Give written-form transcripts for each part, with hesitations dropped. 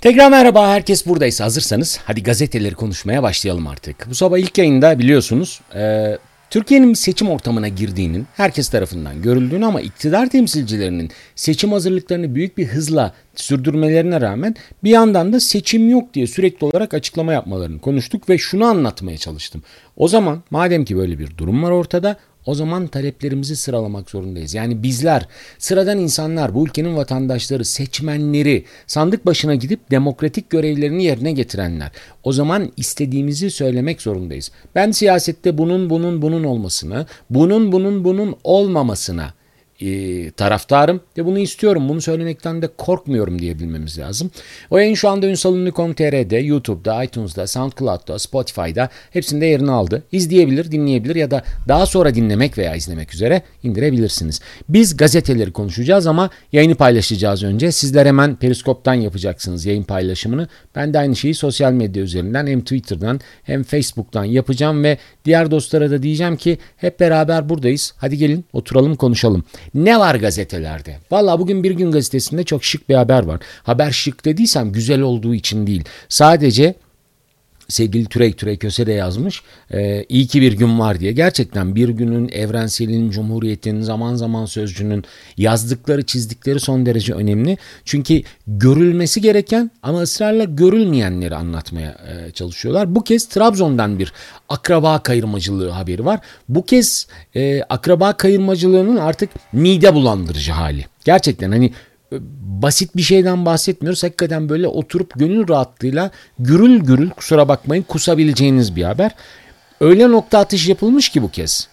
Tekrar merhaba, herkes buradaysa hazırsanız hadi gazeteleri konuşmaya başlayalım artık. Bu sabah ilk yayında biliyorsunuz Türkiye'nin bir seçim ortamına girdiğinin herkes tarafından görüldüğünü ama iktidar temsilcilerinin seçim hazırlıklarını büyük bir hızla sürdürmelerine rağmen bir yandan da seçim yok diye sürekli olarak açıklama yapmalarını konuştuk ve şunu anlatmaya çalıştım. O zaman madem ki böyle bir durum var ortada, o zaman taleplerimizi sıralamak zorundayız. Yani bizler, sıradan insanlar, bu ülkenin vatandaşları, seçmenleri, sandık başına gidip demokratik görevlerini yerine getirenler. O zaman istediğimizi söylemek zorundayız. Ben siyasette bunun olmasını, bunun olmamasına taraftarım ve bunu istiyorum. Bunu söylemekten de korkmuyorum diyebilmemiz lazım. O yayın şu anda ünsalünlü.com.tr'de, YouTube'da, iTunes'da, SoundCloud'da, Spotify'da hepsinde yerini aldı. İzleyebilir, dinleyebilir ya da daha sonra dinlemek veya izlemek üzere indirebilirsiniz. Biz gazeteleri konuşacağız ama yayını paylaşacağız önce. Sizler hemen Periskop'tan yapacaksınız yayın paylaşımını. Ben de aynı şeyi sosyal medya üzerinden hem Twitter'dan hem Facebook'tan yapacağım ve diğer dostlara da diyeceğim ki hep beraber buradayız. Hadi gelin oturalım konuşalım. Ne var gazetelerde? Vallahi bugün Bir Gün Gazetesi'nde çok şık bir haber var. Haber şık dediysem güzel olduğu için değil. Sadece sevgili Türey Köse de yazmış. İyi ki bir gün var diye. Gerçekten bir günün, Evrensel'in, Cumhuriyet'in, Zaman Zaman Sözcü'nün yazdıkları, çizdikleri son derece önemli. Çünkü görülmesi gereken ama ısrarla görülmeyenleri anlatmaya çalışıyorlar. Bu kez Trabzon'dan bir akraba kayırmacılığı haberi var. Bu kez akraba kayırmacılığının artık mide bulandırıcı hali. Gerçekten hani basit bir şeyden bahsetmiyoruz. Hakikaten böyle oturup gönül rahatlığıyla gürül gürül, kusura bakmayın, kusabileceğiniz bir haber. Öyle nokta atışı yapılmış ki bu kez.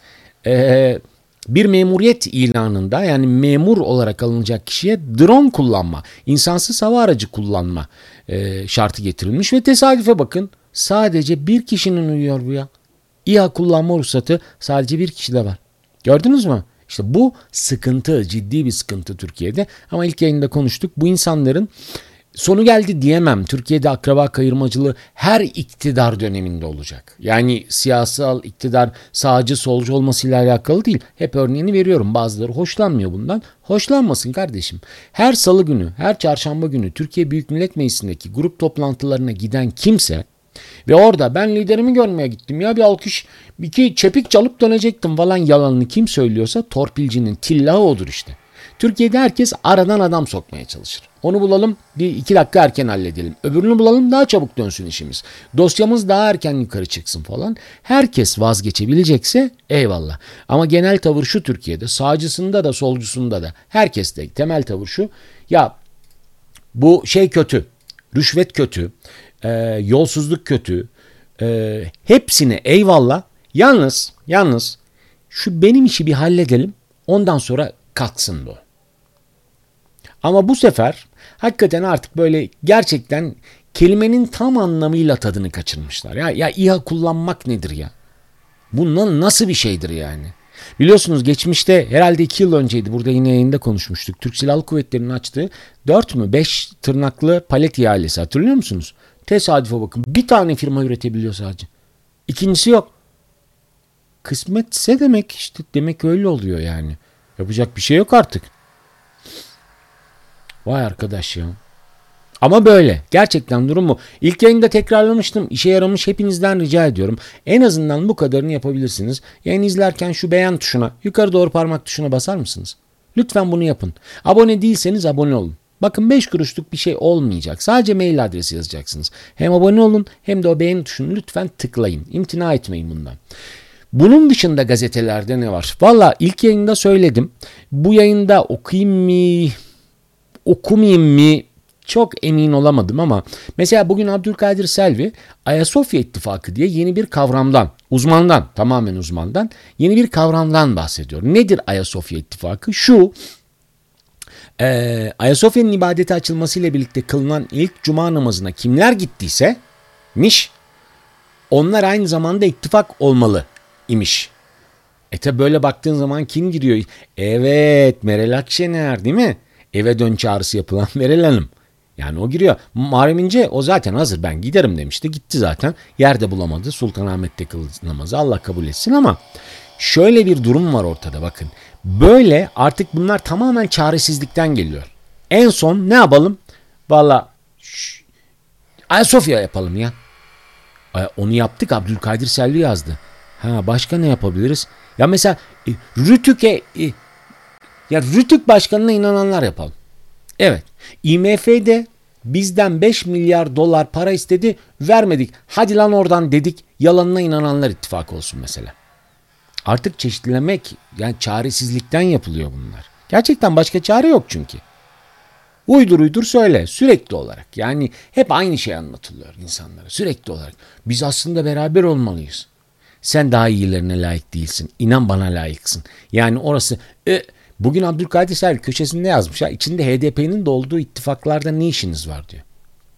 Bir memuriyet ilanında, yani memur olarak alınacak kişiye drone kullanma, insansız hava aracı kullanma şartı getirilmiş ve tesadüfe bakın, sadece bir kişinin uyuyor bu ya. İHA kullanma ruhsatı sadece bir kişide var. Gördünüz mü? İşte bu sıkıntı, ciddi bir sıkıntı Türkiye'de. Ama ilk yayında konuştuk. Bu insanların sonu geldi diyemem. Türkiye'de akraba kayırmacılığı her iktidar döneminde olacak. Yani siyasal iktidar sağcı solcu olmasıyla alakalı değil. Hep örneğini veriyorum. Bazıları hoşlanmıyor bundan. Hoşlanmasın kardeşim. Her salı günü, her çarşamba günü Türkiye Büyük Millet Meclisi'ndeki grup toplantılarına giden kimse ve orada ben liderimi görmeye gittim ya, bir alkış, iki çepik çalıp dönecektim falan yalanını kim söylüyorsa torpilcinin tillahı odur işte. Türkiye'de herkes aradan adam sokmaya çalışır. Onu bulalım, bir iki dakika erken halledelim. Öbürünü bulalım, daha çabuk dönsün işimiz. Dosyamız daha erken yukarı çıksın falan. Herkes vazgeçebilecekse eyvallah. Ama genel tavır şu Türkiye'de, sağcısında da solcusunda da herkeste temel tavır şu. Ya bu şey kötü, rüşvet kötü, yolsuzluk kötü, hepsine eyvallah. Yalnız şu benim işi bir halledelim, ondan sonra kalksın bu. Ama bu sefer hakikaten artık böyle gerçekten kelimenin tam anlamıyla tadını kaçırmışlar. Ya İHA kullanmak nedir ya? Bu nasıl bir şeydir yani? Biliyorsunuz geçmişte herhalde 2 yıl önceydi, burada yine yayında konuşmuştuk. Türk Silahlı Kuvvetleri'nin açtığı 4 mü 5 tırnaklı palet ihalesi, hatırlıyor musunuz? Tesadüfe bakın, bir tane firma üretebiliyor sadece. İkincisi yok. Kısmetse demek işte, demek öyle oluyor yani. Yapacak bir şey yok artık. Vay arkadaş ya. Ama böyle. Gerçekten durum bu. İlk yayında tekrarlamıştım. İşe yaramış, hepinizden rica ediyorum. En azından bu kadarını yapabilirsiniz. Yayın izlerken şu beğen tuşuna, yukarı doğru parmak tuşuna basar mısınız? Lütfen bunu yapın. Abone değilseniz abone olun. Bakın 5 kuruşluk bir şey olmayacak. Sadece mail adresi yazacaksınız. Hem abone olun hem de o beğen tuşunu lütfen tıklayın. İmtina etmeyin bundan. Bunun dışında gazetelerde ne var? Valla ilk yayında söyledim. Bu yayında okuyayım mı, okumayayım mı çok emin olamadım ama mesela bugün Abdülkadir Selvi Ayasofya İttifakı diye yeni bir kavramdan, tamamen uzmandan yeni bir kavramdan bahsediyor. Nedir Ayasofya İttifakı? Şu, Ayasofya'nın ibadete açılmasıyla birlikte kılınan ilk cuma namazına kimler gittiyse onlar aynı zamanda ittifak olmalı imiş. Tabi böyle baktığın zaman kim giriyor? Evet, Meral Akşener, değil mi? Eve dön çağrısı yapılan Meral Hanım. Yani o giriyor. Muharrem İnce o zaten hazır, ben giderim demişti. Gitti zaten. Yerde bulamadı. Sultanahmet'te kıldı namazı. Allah kabul etsin ama şöyle bir durum var ortada bakın. Böyle artık bunlar tamamen çaresizlikten geliyor. En son ne yapalım? Valla Ayasofya yapalım ya. Onu yaptık, Abdülkadir Selvi yazdı. Başka ne yapabiliriz? Ya mesela Rütük Başkanı'na inananlar yapalım. Evet. IMF'de bizden 5 milyar dolar para istedi, vermedik. Hadi lan oradan dedik. Yalanına inananlar ittifakı olsun mesela. Artık çeşitlemek, yani çaresizlikten yapılıyor bunlar. Gerçekten başka çare yok çünkü. Uydur söyle sürekli olarak. Yani hep aynı şey anlatılıyor insanlara sürekli olarak. Biz aslında beraber olmalıyız. Sen daha iyilerine layık değilsin. İnan bana layıksın. Yani orası bugün Abdülkadir Selvi köşesinde yazmış. İçinde HDP'nin de olduğu ittifaklarda ne işiniz var diyor.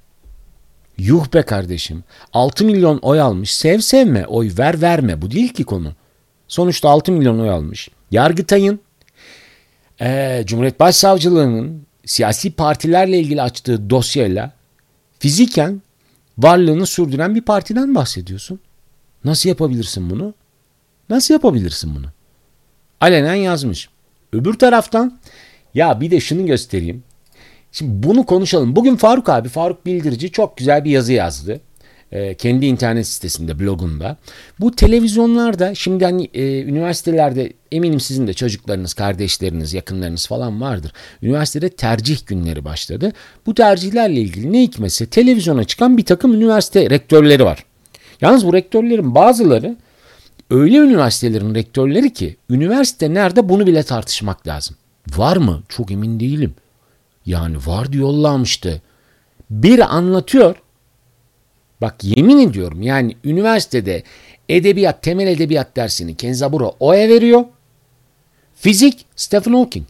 Yuh be kardeşim. 6 milyon oy almış. Sev sevme, oy ver verme. Bu değil ki konu. Sonuçta 6 milyon oy almış. Yargıtay'ın, Cumhuriyet Başsavcılığı'nın siyasi partilerle ilgili açtığı dosyayla fiziken varlığını sürdüren bir partiden bahsediyorsun. Nasıl yapabilirsin bunu? Nasıl yapabilirsin bunu? Alenen yazmış. Öbür taraftan ya bir de şunu göstereyim. Şimdi bunu konuşalım. Bugün Faruk Bildirici çok güzel bir yazı yazdı. Kendi internet sitesinde, blogunda. Bu televizyonlarda şimdi hani üniversitelerde eminim sizin de çocuklarınız, kardeşleriniz, yakınlarınız falan vardır. Üniversitede tercih günleri başladı. Bu tercihlerle ilgili ne hikmetse televizyona çıkan bir takım üniversite rektörleri var. Yalnız bu rektörlerin bazıları öyle üniversitelerin rektörleri ki üniversite nerede bunu bile tartışmak lazım. Var mı? Çok emin değilim. Yani var diyorlarmıştı. Biri anlatıyor. Bak yemin ediyorum yani üniversitede temel edebiyat dersini Kenzaburo Oya veriyor. Fizik Stephen Hawking.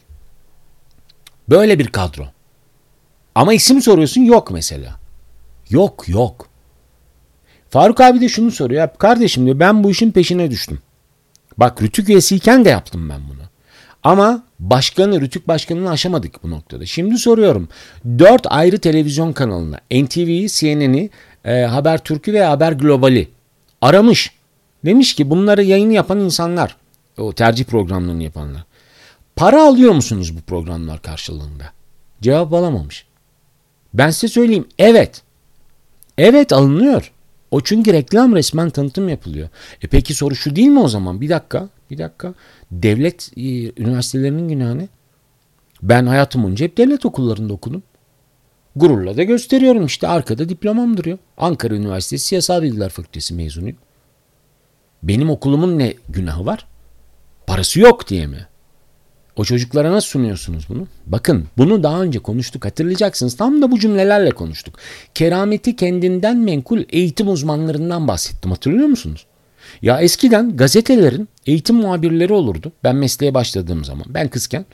Böyle bir kadro. Ama isim soruyorsun yok mesela. Yok. Faruk abi de şunu soruyor. Kardeşim diyor ben bu işin peşine düştüm. Bak Rütük üyesiyken de yaptım ben bunu. Ama Rütük başkanını aşamadık bu noktada. Şimdi soruyorum. 4 ayrı televizyon kanalına NTV'yi, CNN'i, Habertürk'ü ve Haber Global'i aramış. Demiş ki bunları yayını yapan insanlar, o tercih programlarını yapanlar. Para alıyor musunuz bu programlar karşılığında? Cevap alamamış. Ben size söyleyeyim. Evet. Evet alınıyor. O çünkü reklam resmen tanıtım yapılıyor. Peki soru şu değil mi o zaman? Bir dakika. Devlet üniversitelerinin günahı ne? Ben hayatım boyunca hep devlet okullarında okudum. Gururla da gösteriyorum işte arkada diplomam duruyor. Ankara Üniversitesi Siyasal Bilgiler Fakültesi mezunuyum. Benim okulumun ne günahı var? Parası yok diye mi? O çocuklara nasıl sunuyorsunuz bunu? Bakın bunu daha önce konuştuk hatırlayacaksınız. Tam da bu cümlelerle konuştuk. Kerameti kendinden menkul eğitim uzmanlarından bahsettim hatırlıyor musunuz? Ya eskiden gazetelerin eğitim muhabirleri olurdu. Ben mesleğe başladığım zaman. Ben kızken.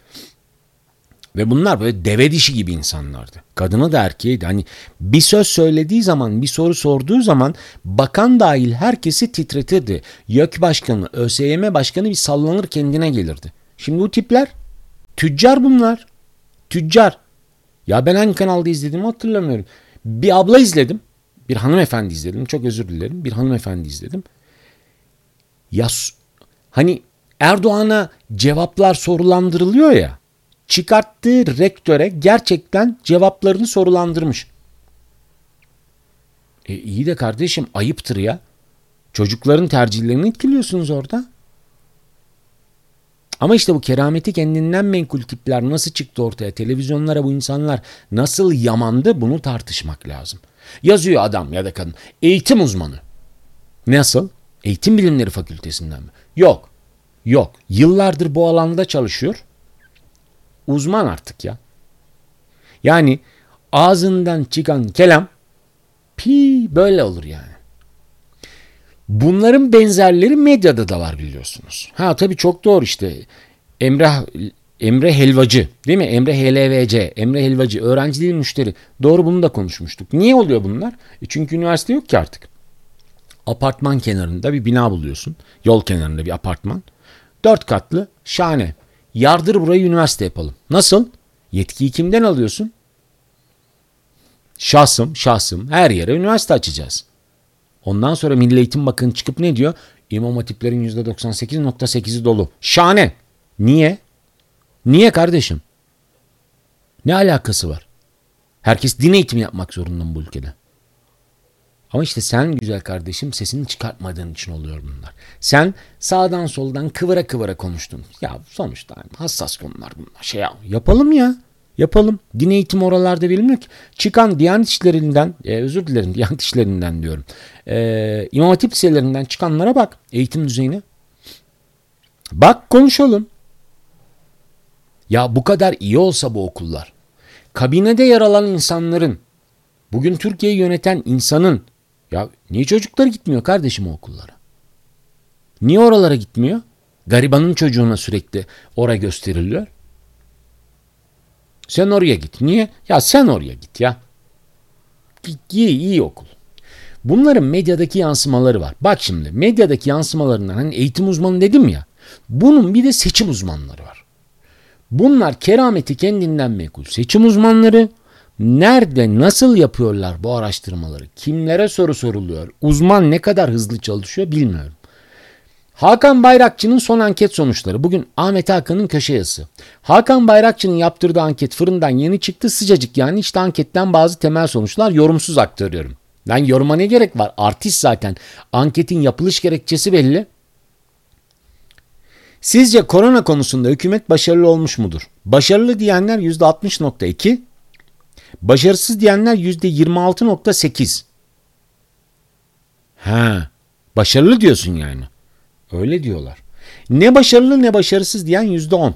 Ve bunlar böyle deve dişi gibi insanlardı. Kadını da erkeği de. Hani bir söz söylediği zaman, bir soru sorduğu zaman bakan dahil herkesi titretirdi. YÖK Başkanı, ÖSYM Başkanı bir sallanır kendine gelirdi. Şimdi bu tipler tüccar bunlar. Tüccar. Ya ben hangi kanalda izlediğimi hatırlamıyorum. Bir abla izledim. Bir hanımefendi izledim. Çok özür dilerim. Bir hanımefendi izledim. Ya hani Erdoğan'a cevaplar sorulandırılıyor ya. Çıkarttığı rektöre gerçekten cevaplarını sorulandırmış. İyi de kardeşim ayıptır ya. Çocukların tercihlerini etkiliyorsunuz orada. Ama işte bu kerameti kendinden menkul tipler nasıl çıktı ortaya? Televizyonlara bu insanlar nasıl yamandı bunu tartışmak lazım. Yazıyor adam ya da kadın. Eğitim uzmanı. Nasıl? Eğitim Bilimleri Fakültesinden mi? Yok. Yıllardır bu alanda çalışıyor. Uzman artık ya. Yani ağzından çıkan kelam böyle olur yani. Bunların benzerleri medyada da var biliyorsunuz. Tabii çok doğru işte. Emre Helvacı değil mi? Emre HLVC. Emre Helvacı. Öğrenci değil müşteri. Doğru bunu da konuşmuştuk. Niye oluyor bunlar? Çünkü üniversite yok ki artık. Apartman kenarında bir bina buluyorsun. Yol kenarında bir apartman. 4 katlı. Şahane. Yardır burayı üniversite yapalım. Nasıl? Yetkiyi kimden alıyorsun? Şahsım. Her yere üniversite açacağız. Ondan sonra Milli Eğitim Bakanı çıkıp ne diyor? İmam hatiplerin %98.8'i dolu. Şahane. Niye? Niye kardeşim? Ne alakası var? Herkes din eğitimi yapmak zorunda mı bu ülkede? Ama işte sen güzel kardeşim sesini çıkartmadığın için oluyor bunlar. Sen sağdan soldan kıvıra kıvıra konuştun. Ya sonuçta hassas konular bunlar. Yapalım ya. Yapalım. Din eğitimi oralarda verilmiyor ki. Çıkan Diyanet İşleri'nden, özür dilerim Diyanet İşleri'nden diyorum. İmam Hatip liselerinden çıkanlara bak eğitim düzeyine. Bak konuşalım. Ya bu kadar iyi olsa bu okullar. Kabinede yer alan insanların, bugün Türkiye'yi yöneten insanın, ya niye çocuklar gitmiyor kardeşim o okullara? Niye oralara gitmiyor? Garibanın çocuğuna sürekli oraya gösteriliyor. Sen oraya git. Niye? Ya sen oraya git ya. İyi okul. Bunların medyadaki yansımaları var. Bak şimdi medyadaki yansımalarından hani eğitim uzmanı dedim ya. Bunun bir de seçim uzmanları var. Bunlar kerameti kendinden menkul seçim uzmanları. Nerede nasıl yapıyorlar bu araştırmaları? Kimlere soru soruluyor? Uzman ne kadar hızlı çalışıyor bilmiyorum. Hakan Bayrakçı'nın son anket sonuçları. Bugün Ahmet Hakan'ın köşe yazısı. Hakan Bayrakçı'nın yaptırdığı anket fırından yeni çıktı. Sıcacık yani işte anketten bazı temel sonuçlar yorumsuz aktarıyorum. Lan yoruma ne gerek var? Artist zaten. Anketin yapılış gerekçesi belli. Sizce korona konusunda hükümet başarılı olmuş mudur? Başarılı diyenler %60.2, başarısız diyenler %26.8. Başarılı diyorsun yani. Öyle diyorlar. Ne başarılı ne başarısız diyen %10.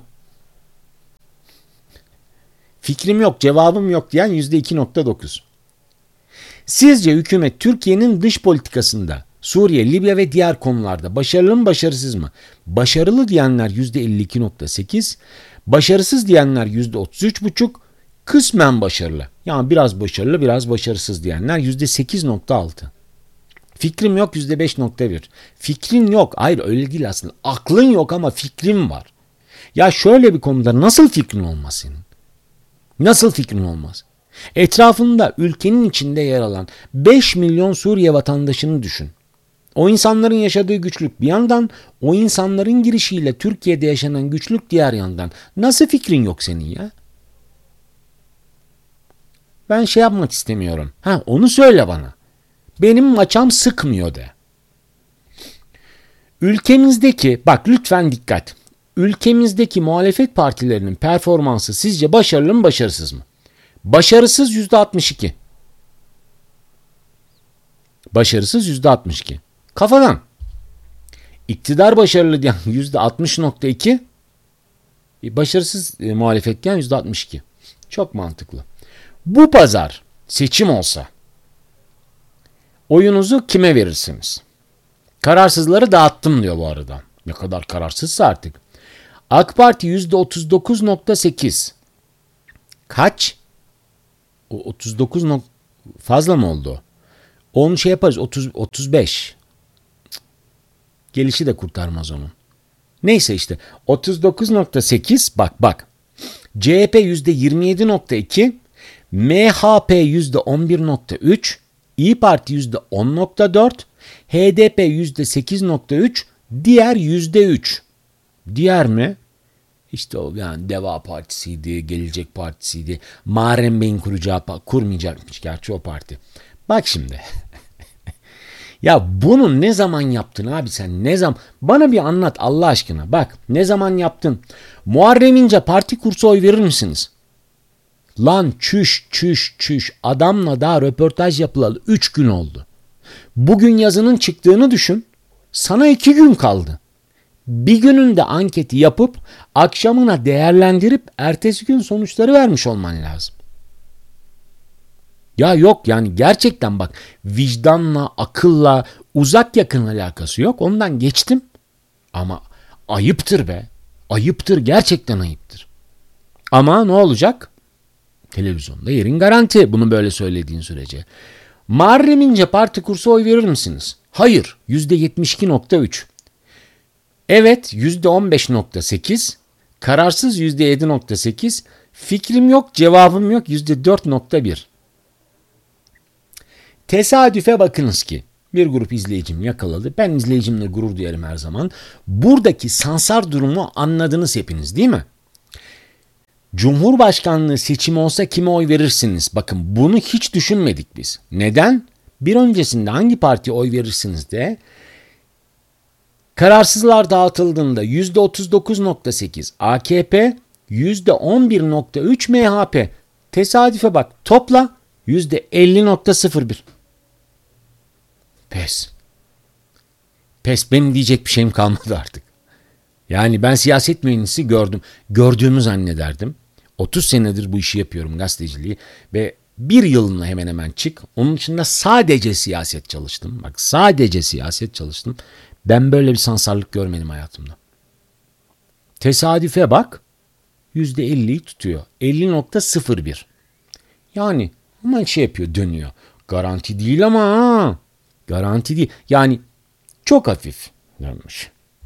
Fikrim yok, cevabım yok diyen %2.9. Sizce hükümet Türkiye'nin dış politikasında Suriye, Libya ve diğer konularda başarılı mı başarısız mı? Başarılı diyenler %52.8, başarısız diyenler %33.5, kısmen başarılı. Yani biraz başarılı biraz başarısız diyenler %8.6. Fikrim yok %5.1. Fikrin yok. Hayır öyle değil aslında. Aklın yok ama fikrin var. Ya şöyle bir konuda nasıl fikrin olmaz senin? Nasıl fikrin olmaz? Etrafında ülkenin içinde yer alan 5 milyon Suriye vatandaşını düşün. O insanların yaşadığı güçlük bir yandan, o insanların girişiyle Türkiye'de yaşanan güçlük diğer yandan. Nasıl fikrin yok senin ya? Ben yapmak istemiyorum. Onu söyle bana. Benim maçam sıkmıyor de. Ülkemizdeki, bak lütfen dikkat. Ülkemizdeki muhalefet partilerinin performansı sizce başarılı mı başarısız mı? Başarısız %62. Başarısız %62. Kafadan. İktidar başarılı diyen %60.2. Başarısız muhalefet diyen %62. Çok mantıklı. Bu pazar seçim olsa oyunuzu kime verirsiniz? Kararsızları dağıttım diyor bu arada. Ne kadar kararsızsa artık. AK Parti %39.8. Kaç? O 39 fazla mı oldu? Onu yaparız 35. Gelişi de kurtarmaz onun. Neyse işte 39.8 bak. CHP %27.2, MHP %11.3, İYİ Parti %10.4, HDP %8.3, diğer %3. Diğer mi? İşte o yani Deva Partisi'ydi, Gelecek Partisi'ydi. Muharrem Bey'in kurmayacakmış gerçi o parti. Bak şimdi. Ya bunu ne zaman yaptın abi sen? Ne zaman? Bana bir anlat Allah aşkına. Bak ne zaman yaptın? Muharrem İnce parti kursa oy verir misiniz? Lan çüş. Adamla daha röportaj yapılalı 3 gün oldu. Bugün yazının çıktığını düşün. Sana 2 gün kaldı. Bir gününde anketi yapıp akşamına değerlendirip ertesi gün sonuçları vermiş olman lazım. Ya yok yani gerçekten bak vicdanla, akılla uzak yakın alakası yok. Ondan geçtim. Ama ayıptır be. Ayıptır gerçekten ayıptır. Ama ne olacak? Televizyonda yerin garanti bunu böyle söylediğin sürece. Muharrem İnce parti kursa oy verir misiniz? Hayır. %72.3. Evet %15.8. Kararsız %7.8. Fikrim yok, cevabım yok %4.1. Tesadüfe bakınız ki bir grup izleyicim yakaladı. Ben izleyicimle gurur duyarım her zaman. Buradaki sansar durumu anladınız hepiniz değil mi? Cumhurbaşkanlığı seçimi olsa kime oy verirsiniz? Bakın bunu hiç düşünmedik biz. Neden? bir öncesinde hangi partiye oy verirsiniz de kararsızlar dağıtıldığında %39.8 AKP, %11.3 MHP. Tesadüfe bak, topla %50.01. Pes. Pes, benim diyecek bir şeyim kalmadı artık. Yani ben siyaset mühendisi gördüğümü zannederdim. 30 senedir bu işi yapıyorum, gazeteciliği, ve bir yılına hemen hemen çık. Onun dışında sadece siyaset çalıştım. Bak, sadece siyaset çalıştım. Ben böyle bir sansarlık görmedim hayatımda. Tesadüfe bak, %50'yi tutuyor. 50.01. Yani hemen şey yapıyor, dönüyor. Garanti değil ama ha. Garanti değil. Yani çok hafif dönmüş.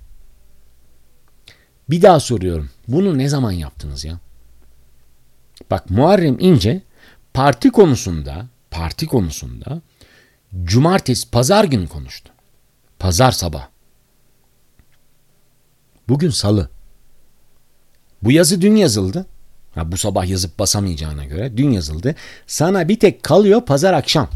Bir daha soruyorum. Bunu ne zaman yaptınız ya? Bak, Muharrem İnce parti konusunda cumartesi, pazar günü konuştu. Pazar sabah. Bugün salı. Bu yazı dün yazıldı. Bu sabah yazıp basamayacağına göre dün yazıldı. Sana bir tek kalıyor pazar akşam.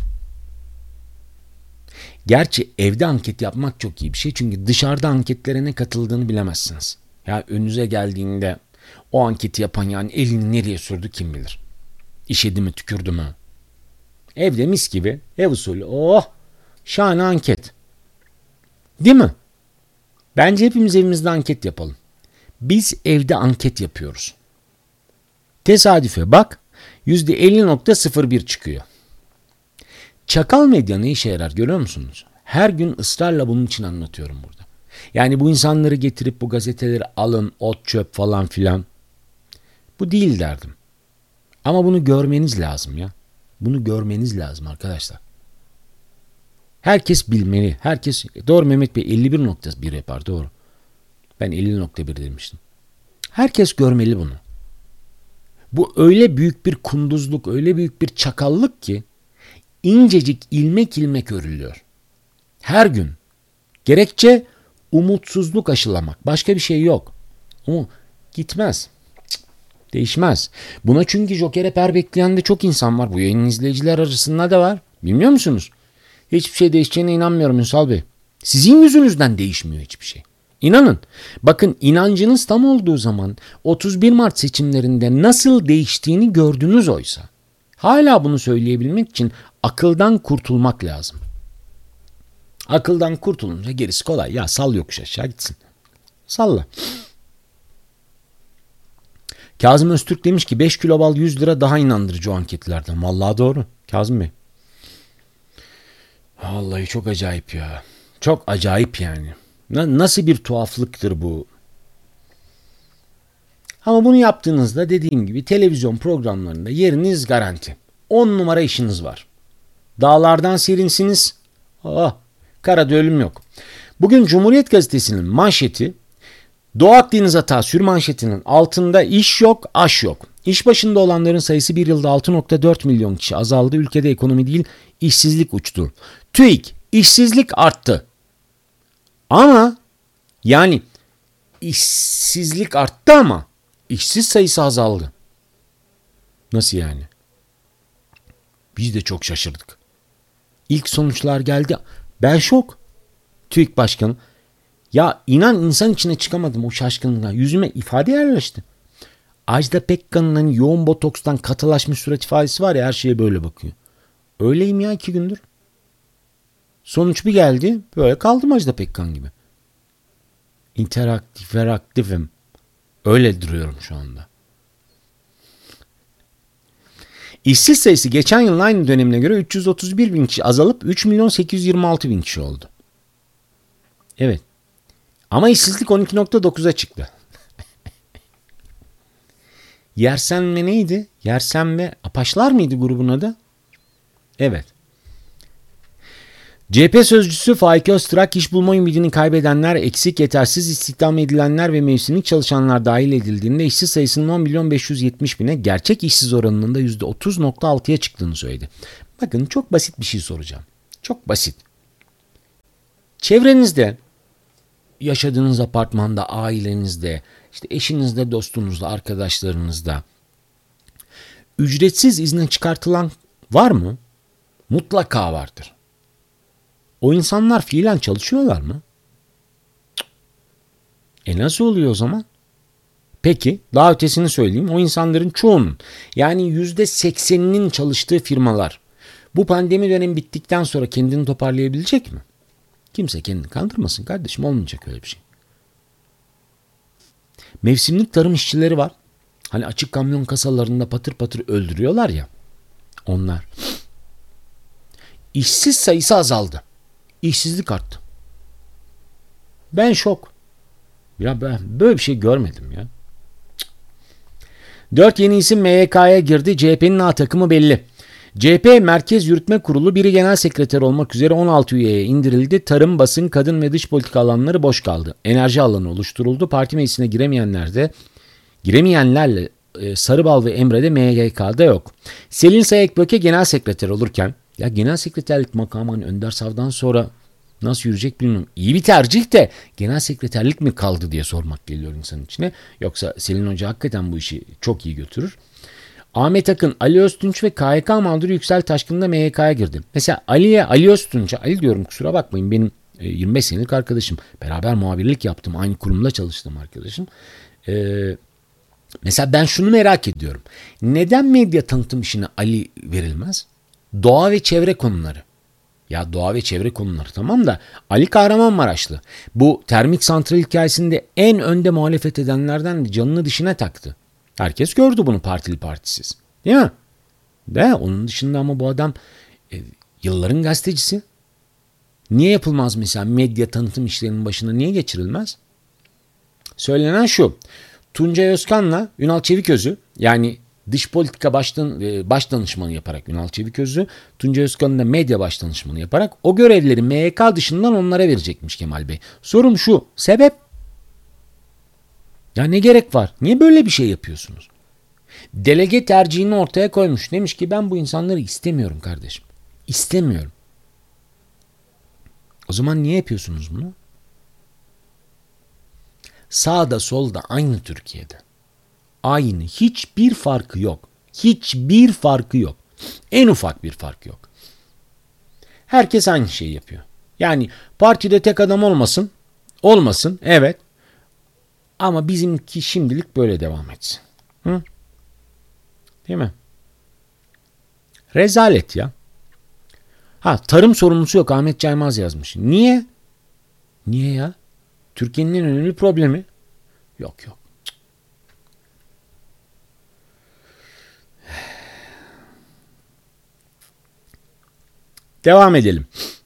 Gerçi evde anket yapmak çok iyi bir şey. Çünkü dışarıda anketlere ne katıldığını bilemezsiniz. Ya önünüze geldiğinde o anketi yapan, yani elini nereye sürdü kim bilir. İşedi mi, tükürdü mü? Evde mis gibi, ev usulü. Oh, şahane anket. Değil mi? Bence hepimiz evimizde anket yapalım. Biz evde anket yapıyoruz. Tesadüfe bak, %50.01 çıkıyor. Çakal medya ne işe yarar görüyor musunuz? Her gün ısrarla bunun için anlatıyorum burada. Yani bu insanları getirip bu gazeteleri alın, ot çöp falan filan. Bu değil derdim. Ama bunu görmeniz lazım ya. Bunu görmeniz lazım arkadaşlar. Herkes bilmeli. Herkes, doğru, Mehmet Bey 51.1 yapar, doğru. Ben 50.1 demiştim. Herkes görmeli bunu. Bu öyle büyük bir kunduzluk, öyle büyük bir çakallık ki incecik ilmek ilmek örülüyor. Her gün. Gerekçe umutsuzluk aşılamak. Başka bir şey yok. Ama gitmez. Değişmez. Buna çünkü Joker Eper bekleyen de çok insan var. Bu yayının izleyiciler arasında da var. Bilmiyor musunuz? Hiçbir şey değişeceğine inanmıyorum Ünsal Bey. Sizin yüzünüzden değişmiyor hiçbir şey. İnanın. Bakın, inancınız tam olduğu zaman 31 Mart seçimlerinde nasıl değiştiğini gördünüz oysa. Hala bunu söyleyebilmek için akıldan kurtulmak lazım. Akıldan kurtulunca gerisi kolay. Ya sal yokuş aşağı gitsin. Salla. Kazım Öztürk demiş ki 5 kilo bal 100 lira daha inandırıcı o anketlerden. Vallahi doğru Kazım Bey. Vallahi çok acayip ya. Çok acayip yani. Nasıl bir tuhaflıktır bu. Ama bunu yaptığınızda dediğim gibi televizyon programlarında yeriniz garanti. 10 numara işiniz var. Dağlardan serinsiniz. Karada ölüm yok. Bugün Cumhuriyet Gazetesi'nin manşeti, Doğu Akdeniz hata sürmanşetinin altında iş yok, aş yok. İş başında olanların sayısı bir yılda 6.4 milyon kişi azaldı. Ülkede ekonomi değil, işsizlik uçtu. TÜİK, işsizlik arttı. Ama yani işsizlik arttı ama işsiz sayısı azaldı. Nasıl yani? Biz de çok şaşırdık. İlk sonuçlar geldi. Ben şok. TÜİK Başkanı. Ya inan insan içine çıkamadım o şaşkınlığa. Yüzüme ifade yerleşti. Ajda Pekkan'ın hani yoğun botokstan katılaşmış surat ifadesi var ya, her şeye böyle bakıyor. Öyleyim ya 2 gündür. Sonuç bir geldi, böyle kaldım Ajda Pekkan gibi. İnteraktifim. Öyle duruyorum şu anda. İşsiz sayısı geçen yılın aynı dönemine göre 331 bin kişi azalıp 3 milyon 826 bin kişi oldu. Evet. Ama işsizlik 12.9'a çıktı. Yersenme neydi? Yersenme Apaçlar mıydı grubun adı? Evet. CHP sözcüsü Faik Öztürk, iş bulma ümidini kaybedenler, eksik, yetersiz istihdam edilenler ve mevsimlik çalışanlar dahil edildiğinde işsiz sayısının 10 milyon 570 bine, gerçek işsiz oranının da %30.6'ya çıktığını söyledi. Bakın, çok basit bir şey soracağım. Çok basit. Çevrenizde, yaşadığınız apartmanda, ailenizde, işte eşinizde, dostunuzda, arkadaşlarınızda ücretsiz izne çıkartılan var mı? Mutlaka vardır. O insanlar fiilen çalışıyorlar mı? Nasıl oluyor o zaman? Peki daha ötesini söyleyeyim. O insanların çoğunun yani %80'inin çalıştığı firmalar bu pandemi dönemi bittikten sonra kendini toparlayabilecek mi? Kimse kendini kandırmasın kardeşim, olmayacak öyle bir şey. Mevsimlik tarım işçileri var. Hani açık kamyon kasalarında patır patır öldürüyorlar ya. Onlar. İşsiz sayısı azaldı. İşsizlik arttı. Ben şok. Ya ben böyle bir şey görmedim ya. 4 yeni isim MYK'ya girdi. CHP'nin A takımı belli. CHP Merkez Yürütme Kurulu biri genel sekreter olmak üzere 16 üyeye indirildi. Tarım, basın, kadın ve dış politika alanları boş kaldı. Enerji alanı oluşturuldu. Parti meclisine giremeyenlerle Sarıbal ve Emre de MYK'da yok. Selin Sayekböke genel sekreter olurken ya genel sekreterlik makamının Önder Sav'dan sonra nasıl yürüyecek bilmiyorum. İyi bir tercih de genel sekreterlik mi kaldı diye sormak geliyor insanın içine. Yoksa Selin Hoca hakikaten bu işi çok iyi götürür. Ahmet Akın, Ali Öztunç ve KYK mağduru Yüksel Taşkın da MYK'ya girdi. Mesela Ali Öztunç'a, Ali diyorum kusura bakmayın, benim 25 senelik arkadaşım. Beraber muhabirlik yaptım. Aynı kurumda çalıştım arkadaşım. Mesela ben şunu merak ediyorum. Neden medya tanıtım işine Ali verilmez? Doğa ve çevre konuları. Ya doğa ve çevre konuları tamam da Ali Kahramanmaraşlı. Bu termik santral hikayesinde en önde muhalefet edenlerden canını dişine taktı. Herkes gördü bunu partili partisiz. Değil mi? Onun dışında ama bu adam yılların gazetecisi. Niye yapılmaz mesela medya tanıtım işlerinin başına niye geçirilmez? Söylenen şu. Tuncay Özkan'la Ünal Çeviköz'ü yani dış politika baş danışmanı yaparak Ünal Çeviköz'ü, Tuncay Özkan'ın da medya baş danışmanı yaparak o görevleri MYK dışından onlara verecekmiş Kemal Bey. Sorum şu. Sebep? Ya ne gerek var? Niye böyle bir şey yapıyorsunuz? Delege tercihini ortaya koymuş. Demiş ki ben bu insanları istemiyorum kardeşim. İstemiyorum. O zaman niye yapıyorsunuz bunu? Sağda solda aynı Türkiye'de. Aynı. Hiçbir farkı yok. Hiçbir farkı yok. En ufak bir fark yok. Herkes aynı şeyi yapıyor. Yani partide tek adam olmasın. Olmasın. Evet. Ama bizimki şimdilik böyle devam etsin. Hı? Değil mi? Rezalet ya. Tarım sorumlusu yok. Ahmet Caymaz yazmış. Niye? Niye ya? Türkiye'nin en önemli problemi. Yok. Devam edelim.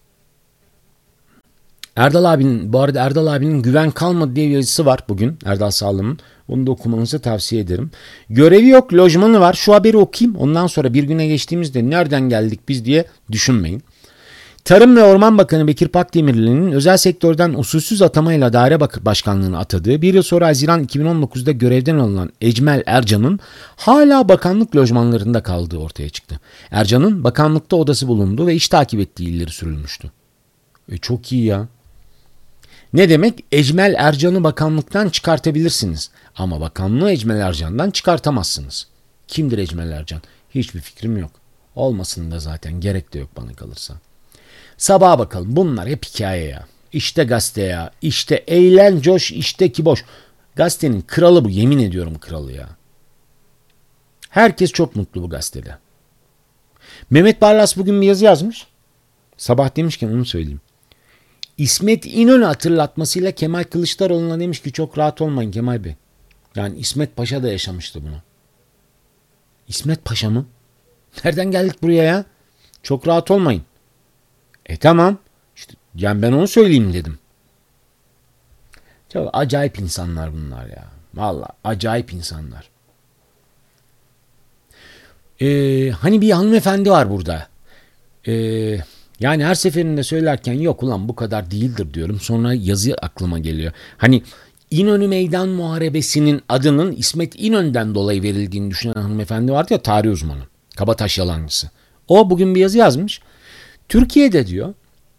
Bu arada Erdal abinin güven kalmadı diye bir yazısı var bugün. Erdal Sağlam'ın. Onu da okumanızı tavsiye ederim. Görevi yok, lojmanı var. Şu haberi okuyayım. Ondan sonra bir güne geçtiğimizde nereden geldik biz diye düşünmeyin. Tarım ve Orman Bakanı Bekir Pakdemirli'nin özel sektörden usulsüz atamayla daire başkanlığına atadığı, bir yıl sonra Haziran 2019'da görevden alınan Ecmel Ercan'ın hala bakanlık lojmanlarında kaldığı ortaya çıktı. Ercan'ın bakanlıkta odası bulundu ve iş takip ettiği ileri sürülmüştü. Çok iyi ya. Ne demek? Ecmel Ercan'ı bakanlıktan çıkartabilirsiniz. Ama bakanlığı Ecmel Ercan'dan çıkartamazsınız. Kimdir Ecmel Ercan? Hiçbir fikrim yok. Olmasın da zaten gerek de yok bana kalırsa. Sabaha bakalım. Bunlar hep hikaye ya. İşte gazete ya. İşte eğlen coş, işte ki boş. Gazetenin kralı bu. Yemin ediyorum kralı ya. Herkes çok mutlu bu gazetede. Mehmet Barlas bugün bir yazı yazmış. Sabah demişken onu söyleyeyim. İsmet İnönü hatırlatmasıyla Kemal Kılıçdaroğlu'na demiş ki çok rahat olmayın Kemal Bey. Yani İsmet Paşa da yaşamıştı bunu. İsmet Paşa mı? Nereden geldik buraya ya? Çok rahat olmayın. Tamam. İşte, yani ben onu söyleyeyim dedim. Çok acayip insanlar bunlar ya. Vallahi acayip insanlar. Hani bir hanımefendi var burada. Yani her seferinde söylerken yok ulan bu kadar değildir diyorum. Sonra yazı aklıma geliyor. Hani İnönü Meydan Muharebesi'nin adının İsmet İnönü'den dolayı verildiğini düşünen hanımefendi vardı ya, tarih uzmanı. Kabataş yalancısı. O bugün bir yazı yazmış. Türkiye'de diyor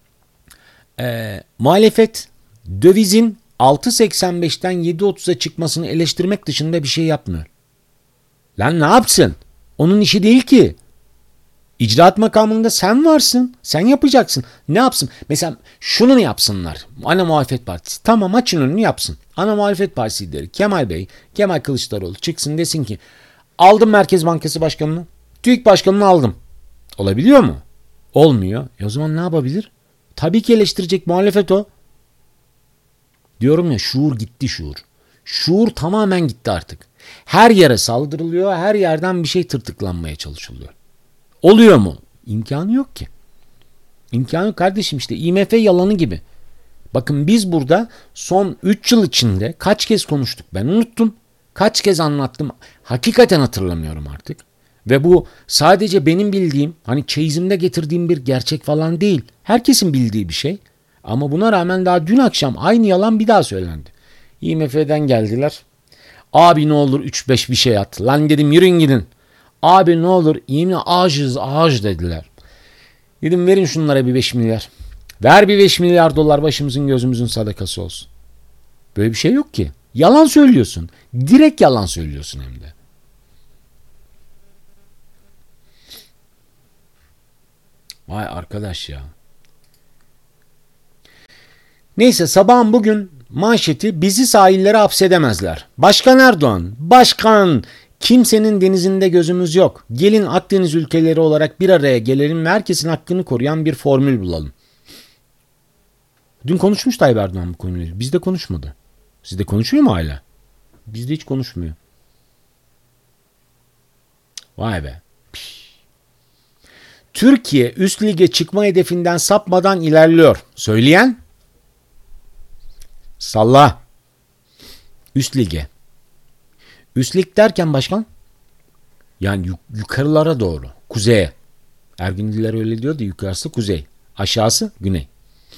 muhalefet dövizin 6.85'ten 7.30'a çıkmasını eleştirmek dışında bir şey yapmıyor. Lan ne yapsın? Onun işi değil ki. İcraat makamında sen varsın. Sen yapacaksın. Ne yapsın? Mesela şunu mu yapsınlar? Ana Muhalefet Partisi. Tamam, açın önünü yapsın. Ana Muhalefet Partisi lideri Kemal Bey, Kemal Kılıçdaroğlu çıksın desin ki aldım Merkez Bankası Başkanı'nı. TÜİK Başkanı'nı aldım. Olabiliyor mu? Olmuyor. O zaman ne yapabilir? Tabii ki eleştirecek, muhalefet o. Diyorum ya, şuur gitti, şuur. Şuur tamamen gitti artık. Her yere saldırılıyor, her yerden bir şey tırtıklanmaya çalışılıyor. Oluyor mu? İmkanı yok ki. İmkanı yok kardeşim, işte IMF yalanı gibi. Bakın biz burada son 3 yıl içinde kaç kez konuştuk, ben unuttum. Kaç kez anlattım, hakikaten hatırlamıyorum artık. Ve bu sadece benim bildiğim, hani çeyizimde getirdiğim bir gerçek falan değil. Herkesin bildiği bir şey. Ama buna rağmen daha dün akşam aynı yalan bir daha söylendi. IMF'den geldiler. Abi ne olur 3-5 bir şey at. Lan dedim, yürüyün gidin. Abi ne olur yemin ağaç dediler. Dedim verin şunlara bir 5 milyar. Ver bir 5 milyar dolar, başımızın gözümüzün sadakası olsun. Böyle bir şey yok ki. Yalan söylüyorsun. Direkt yalan söylüyorsun hem de. Vay arkadaş ya. Neyse, sabahın bugün manşeti bizi sahillere hapsedemezler. Başkan Erdoğan, başkan, kimsenin denizinde gözümüz yok. Gelin Akdeniz ülkeleri olarak bir araya gelelim ve herkesin hakkını koruyan bir formül bulalım. Dün konuşmuş Tayyip Erdoğan bu konuyu. Bizde konuşmadı. Sizde konuşuyor mu hala? Bizde hiç konuşmuyor. Vay be. Türkiye üst lige çıkma hedefinden sapmadan ilerliyor. Söyleyen? Salla. Üst lige. Üst lig derken başkan? Yani yukarılara doğru. Kuzeye. Ergünliler öyle diyor da, yukarısı kuzey. Aşağısı güney.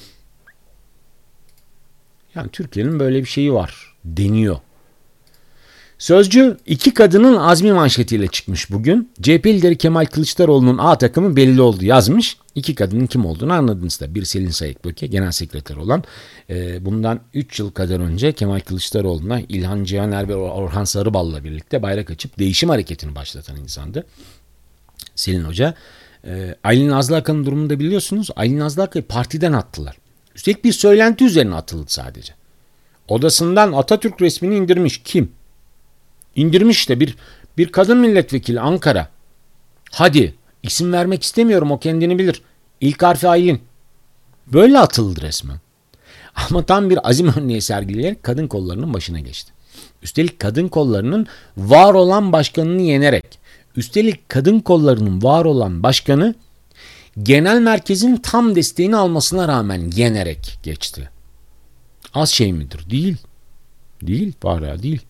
Yani Türkiye'nin böyle bir şeyi var. Deniyor. Sözcü iki kadının azmi manşetiyle çıkmış bugün. CHP lideri Kemal Kılıçdaroğlu'nun A takımı belli oldu yazmış. İki kadının kim olduğunu anladınız da. Bir Selin Sayıkböke, genel sekreter olan. Bundan 3 yıl kadar önce Kemal Kılıçdaroğlu'na İlhan Cihaner ve Orhan Sarıbal'la birlikte bayrak açıp değişim hareketini başlatan insandı. Selin Hoca. Aylin Nazlı Akan'ın durumunu da biliyorsunuz. Aylin Nazlı Akan'ı partiden attılar. Üstelik bir söylenti üzerine atıldı sadece. Odasından Atatürk resmini indirmiş. Kim? İndirmiş işte bir kadın milletvekili, Ankara. Hadi, isim vermek istemiyorum, o kendini bilir. İlk harfi Aylin. Böyle atıldı resmen. Ama tam bir azim örneği sergileyerek kadın kollarının başına geçti. Üstelik kadın kollarının var olan başkanını yenerek. Üstelik kadın kollarının var olan başkanı genel merkezin tam desteğini almasına rağmen yenerek geçti. Az şey midir? Değil. Değil, para değil.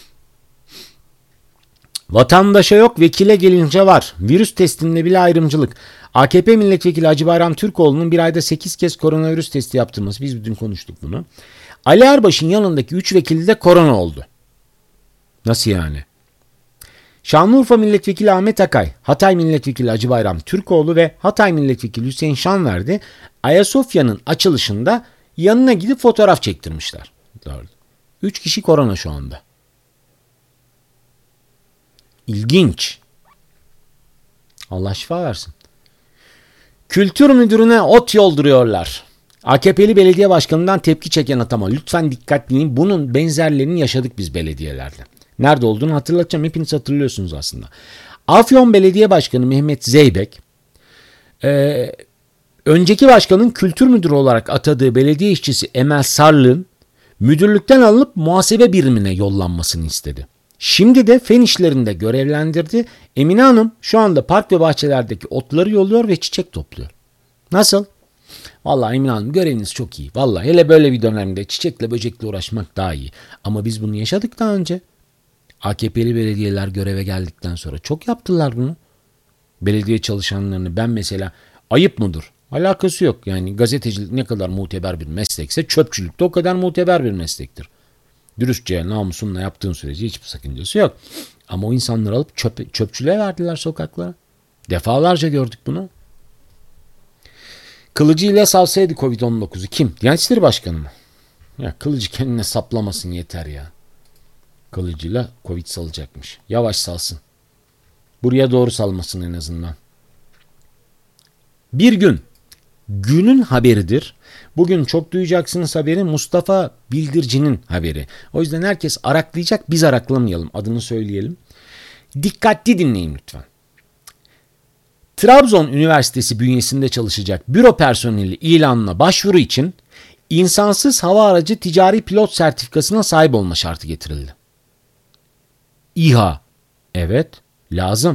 Vatandaşa yok, vekile gelince var. Virüs testinde bile ayrımcılık. AKP milletvekili Hacı Bayram Türkoğlu'nun bir ayda 8 kez koronavirüs testi yaptırması. Biz dün konuştuk bunu. Ali Erbaş'ın yanındaki 3 vekili de korona oldu. Nasıl yani? Şanlıurfa milletvekili Ahmet Akay, Hatay milletvekili Hacı Bayram Türkoğlu ve Hatay milletvekili Hüseyin Şanverdi Ayasofya'nın açılışında yanına gidip fotoğraf çektirmişler. 3 kişi korona şu anda. İlginç. Allah şifa versin. Kültür müdürüne ot yolduruyorlar. AKP'li belediye başkanından tepki çeken atama. Lütfen dikkatli, bunun benzerlerini yaşadık biz belediyelerde. Nerede olduğunu hatırlatacağım. Hepiniz hatırlıyorsunuz aslında. Afyon Belediye Başkanı Mehmet Zeybek, önceki başkanın kültür müdürü olarak atadığı belediye işçisi Emel Sarlı'nın müdürlükten alınıp muhasebe birimine yollanmasını istedi. Şimdi de fen işlerinde görevlendirdi. Emine Hanım şu anda park ve bahçelerdeki otları yoluyor ve çiçek topluyor. Nasıl? Vallahi Emine Hanım, göreviniz çok iyi. Vallahi hele böyle bir dönemde çiçekle böcekle uğraşmak daha iyi. Ama biz bunu yaşadık daha önce. AKP'li belediyeler göreve geldikten sonra çok yaptılar bunu. Belediye çalışanlarını, ben mesela, ayıp mıdır? Alakası yok. Yani gazetecilik ne kadar muteber bir meslekse çöpçülük de o kadar muteber bir meslektir. Dürüstçe, namusunla yaptığın sürece hiçbir sakıncası yok. Ama o insanları alıp çöpçülüğe verdiler sokaklara. Defalarca gördük bunu. Kılıcı ile salsaydı Covid-19'u kim? Diyanet İşleri Başkanı mı? Ya Kılıcı kendine saplamasın yeter ya. Kılıcıyla Covid salacakmış. Yavaş salsın. Buraya doğru salmasın en azından. Bir gün. Günün haberidir. Bugün çok duyacaksınız haberi, Mustafa Bildirici'nin haberi. O yüzden herkes araklayacak, biz araklamayalım, adını söyleyelim. Dikkatli dinleyin lütfen. Trabzon Üniversitesi bünyesinde çalışacak büro personeli ilanına başvuru için insansız hava aracı ticari pilot sertifikasına sahip olma şartı getirildi. İHA. Evet, lazım.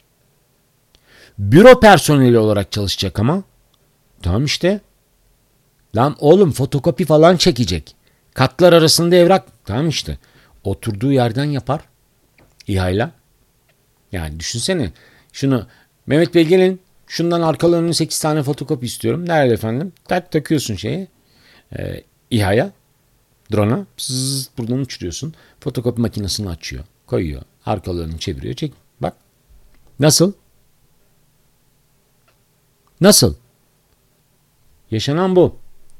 Büro personeli olarak çalışacak ama. Tamam işte. Lan oğlum fotokopi falan çekecek. Katlar arasında evrak. Tamam işte. Oturduğu yerden yapar. İHA'yla. Yani düşünsene. Şunu Mehmet Bey gelin. Şundan arkalı önlü 8 tane fotokopi istiyorum. Nerede efendim? Takıyorsun şeyi. İHA'ya. Drone'a. Buradan uçuruyorsun. Fotokopi makinesini açıyor. Koyuyor. Arkalı önünü çeviriyor. Çek. Bak. Nasıl? Nasıl? Yaşanan bu.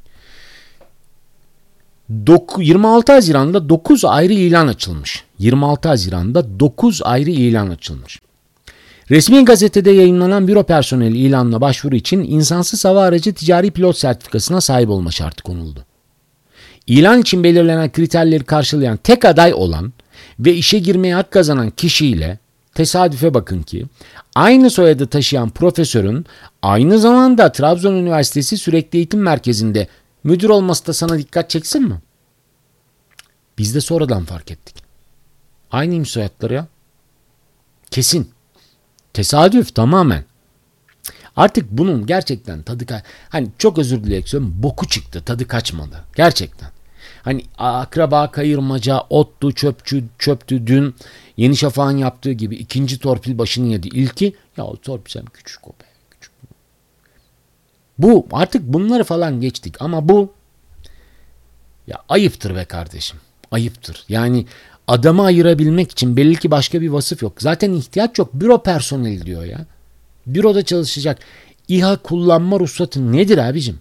26 Haziran'da 9 ayrı ilan açılmış. 26 Haziran'da 9 ayrı ilan açılmış. Resmi gazetede yayınlanan büro personeli ilanına başvuru için insansız hava aracı ticari pilot sertifikasına sahip olma şartı konuldu. İlan için belirlenen kriterleri karşılayan tek aday olan ve işe girmeye hak kazanan kişiyle tesadüfe bakın ki aynı soyadı taşıyan profesörün aynı zamanda Trabzon Üniversitesi Sürekli Eğitim Merkezi'nde müdür olması da sana dikkat çeksin mi? Biz de sonradan fark ettik. Aynıymış soyadları ya. Kesin. Tesadüf tamamen. Artık bunun gerçekten tadı hani çok özür dileyerek söylüyorum, boku çıktı, tadı kaçmadı. Gerçekten. Hani akraba kayırmaca, ottu, çöptü dün Yeni Şafak'ın yaptığı gibi ikinci torpil başını yedi. İlki ya o torpil sen küçük o be. Küçük. Bu artık bunları falan geçtik ama bu ya ayıptır be kardeşim. Ayıptır. Yani adamı ayırabilmek için belli ki başka bir vasıf yok. Zaten ihtiyaç yok. Büro personeli diyor ya. Büroda çalışacak. İHA kullanma ruhsatı nedir abicim?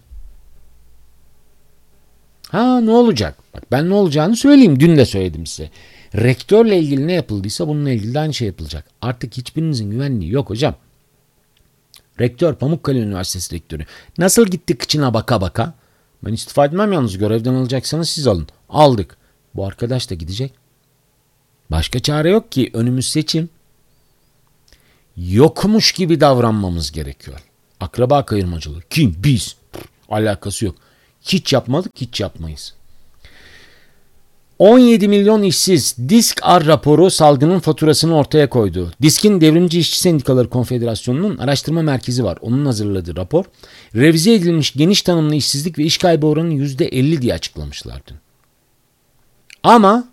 Ha ne olacak? Bak ben ne olacağını söyleyeyim. Dün de söyledim size. Rektörle ilgili ne yapıldıysa bununla ilgili de aynı şey yapılacak. Artık hiçbirinizin güvenliği yok hocam. Rektör, Pamukkale Üniversitesi rektörü. Nasıl gitti kıçına baka baka? Ben istifa etmem yalnız. Görevden alacaksanız siz alın. Aldık. Bu arkadaş da gidecek. Başka çare yok ki. Önümüz seçim. Yokmuş gibi davranmamız gerekiyor. Akraba kayırmacılığı. Kim? Biz. Alakası yok. Hiç yapmadık, hiç yapmayız. 17 milyon işsiz. Disk-R raporu salgının faturasını ortaya koydu. Disk'in Devrimci İşçi Sendikaları Konfederasyonu'nun araştırma merkezi var. Onun hazırladığı rapor. Revize edilmiş geniş tanımlı işsizlik ve iş kaybı oranı %50 diye açıklamışlardı. Ama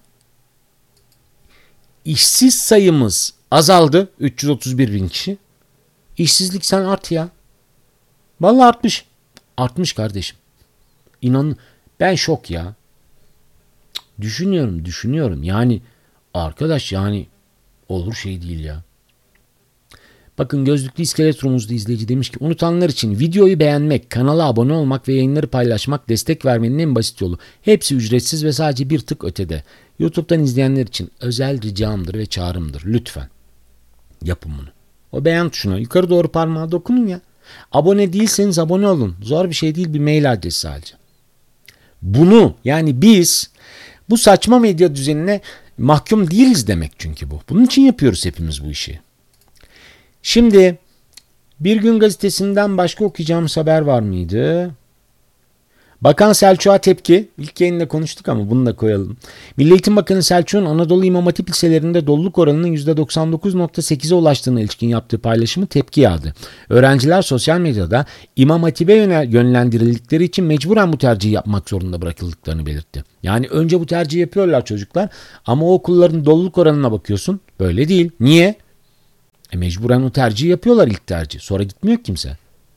işsiz sayımız azaldı. 331 bin kişi. İşsizlik sen art ya. Vallahi artmış. Artmış kardeşim. İnan ben şok ya. Düşünüyorum. Yani arkadaş yani olur şey değil ya. Bakın Gözlüklü İskelet Rumuzlu izleyici demiş ki unutanlar için videoyu beğenmek, kanala abone olmak ve yayınları paylaşmak destek vermenin en basit yolu. Hepsi ücretsiz ve sadece bir tık ötede. YouTube'dan izleyenler için özel ricamdır ve çağrımdır. Lütfen yapın bunu. O beğen tuşuna yukarı doğru parmağı dokunun ya. Abone değilseniz abone olun. Zor bir şey değil, bir mail adresi sadece. Bunu yani biz bu saçma medya düzenine mahkum değiliz demek çünkü bu. Bunun için yapıyoruz hepimiz bu işi. Şimdi Bir Gün Gazetesi'nden başka okuyacağımız haber var mıydı? Bakan Selçuk'a tepki. İlk yayında konuştuk ama bunu da koyalım. Milli Eğitim Bakanı Selçuk'un Anadolu İmam Hatip liselerinde doluluk oranının %99.8'e ulaştığına ilişkin yaptığı paylaşımı tepki yağdı. Öğrenciler sosyal medyada İmam Hatip'e yönlendirildikleri için mecburen bu tercihi yapmak zorunda bırakıldıklarını belirtti. Yani önce bu tercihi yapıyorlar çocuklar ama o okulların doluluk oranına bakıyorsun. Böyle değil. Niye? Mecburen o tercihi yapıyorlar, ilk tercih. Sonra gitmiyor kimse.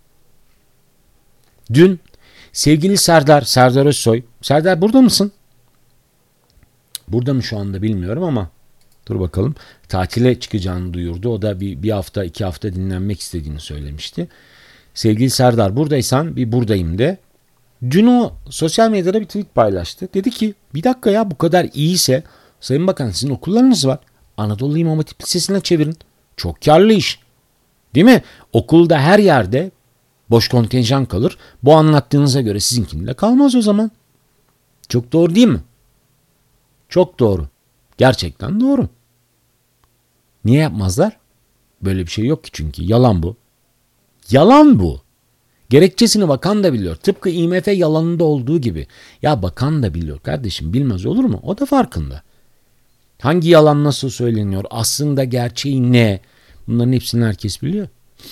Dün sevgili Serdar Özsoy. Serdar burada mısın? Burada mı şu anda bilmiyorum ama dur bakalım. Tatile çıkacağını duyurdu. O da bir hafta 2 hafta dinlenmek istediğini söylemişti. Sevgili Serdar buradaysan bir buradayım de. Dün o sosyal medyada bir tweet paylaştı. Dedi ki bir dakika ya bu kadar iyiyse Sayın Bakan sizin okullarınız var. Anadolu İmam Hatip Lisesi'ne çevirin. Çok karlı iş. Değil mi? Okulda her yerde Boş kontenjan kalır. Bu anlattığınıza göre sizinkinde de kalmaz o zaman. Çok doğru değil mi? Çok doğru. Gerçekten doğru. Niye yapmazlar? Böyle bir şey yok ki çünkü. Yalan bu. Yalan bu. Gerekçesini bakan da biliyor. Tıpkı IMF yalanında olduğu gibi. Ya bakan da biliyor kardeşim. Bilmez olur mu? O da farkında. Hangi yalan nasıl söyleniyor? Aslında gerçeği ne? Bunların hepsini herkes biliyor.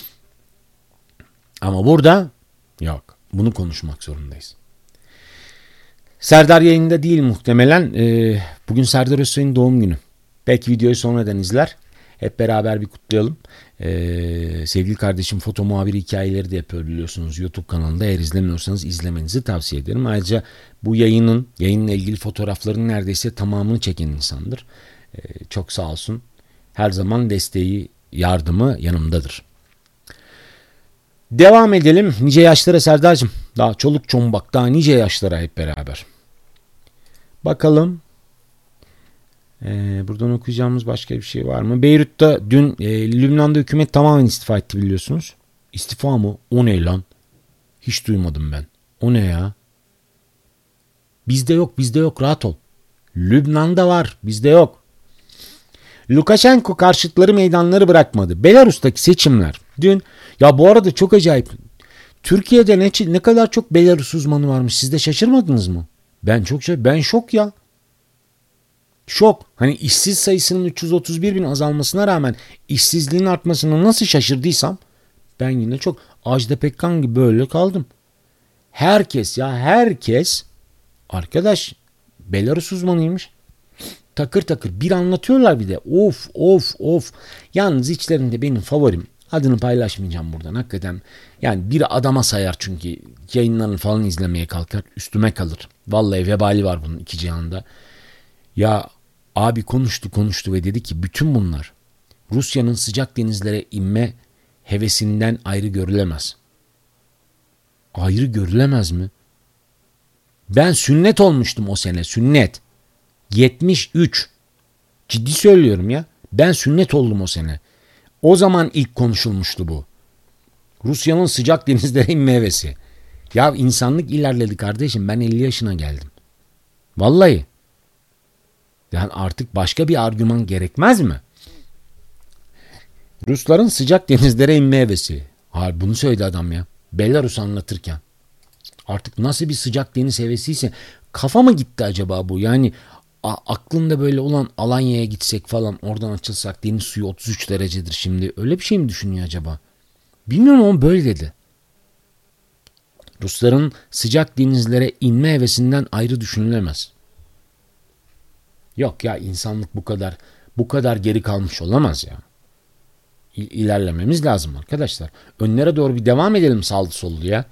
Ama burada yok. Bunu konuşmak zorundayız. Serdar yayında değil muhtemelen. Bugün Serdar Özsoy'un doğum günü. Belki videoyu sonradan izler. Hep beraber bir kutlayalım. Sevgili kardeşim foto muhabiri hikayeleri de yapıyor biliyorsunuz YouTube kanalında. Eğer izlemiyorsanız izlemenizi tavsiye ederim. Ayrıca bu yayınla ilgili fotoğrafların neredeyse tamamını çeken insandır. Çok sağ olsun. Her zaman desteği, yardımı yanımdadır. Devam edelim. Nice yaşlara Serdar'cığım. Daha çoluk çombak, daha nice yaşlara hep beraber. Bakalım. Buradan okuyacağımız başka bir şey var mı? Beyrut'ta dün Lübnan'da hükümet tamamen istifa etti biliyorsunuz. İstifa mı? O ne lan? Hiç duymadım ben. O ne ya? Bizde yok rahat ol. Lübnan'da var, bizde yok. Lukashenko karşıtları meydanları bırakmadı. Belarus'taki seçimler. Dün ya bu arada çok acayip. Türkiye'de ne kadar çok Belarus uzmanı varmış. Siz de şaşırmadınız mı? Ben şok ya. Şok. Hani işsiz sayısının 331 bin azalmasına rağmen işsizliğin artmasına nasıl şaşırdıysam ben yine çok Ajda Pekkan gibi böyle kaldım. Herkes arkadaş Belarus uzmanıymış. Takır takır bir anlatıyorlar bir de. Of. Yalnız içlerinde benim favorim. Adını paylaşmayacağım buradan hakikaten. Yani bir adama sayar çünkü yayınlarını falan izlemeye kalkar. Üstüme kalır. Vallahi vebali var bunun iki cihanda. Ya abi konuştu ve dedi ki bütün bunlar Rusya'nın sıcak denizlere inme hevesinden ayrı görülemez. Ayrı görülemez mi? Ben sünnet olmuştum o sene. Sünnet. 73. Ciddi söylüyorum ya. Ben sünnet oldum o sene. O zaman ilk konuşulmuştu bu. Rusya'nın sıcak denizlere inme hevesi. Ya insanlık ilerledi kardeşim. Ben 50 yaşına geldim. Vallahi. Yani artık başka bir argüman gerekmez mi? Rusların sıcak denizlere inme hevesi. Hayır, bunu söyledi adam ya. Belarus anlatırken. Artık nasıl bir sıcak deniz hevesiyse kafa mı gitti acaba bu? Yani aklında böyle olan Alanya'ya gitsek falan oradan açılsak deniz suyu 33 derecedir şimdi. Öyle bir şey mi düşünüyor acaba? Bilmiyorum ama böyle dedi. Rusların sıcak denizlere inme hevesinden ayrı düşünülemez. Yok ya insanlık bu kadar geri kalmış olamaz ya. İlerlememiz lazım arkadaşlar. Önlere doğru bir devam edelim sağlı sollu ya.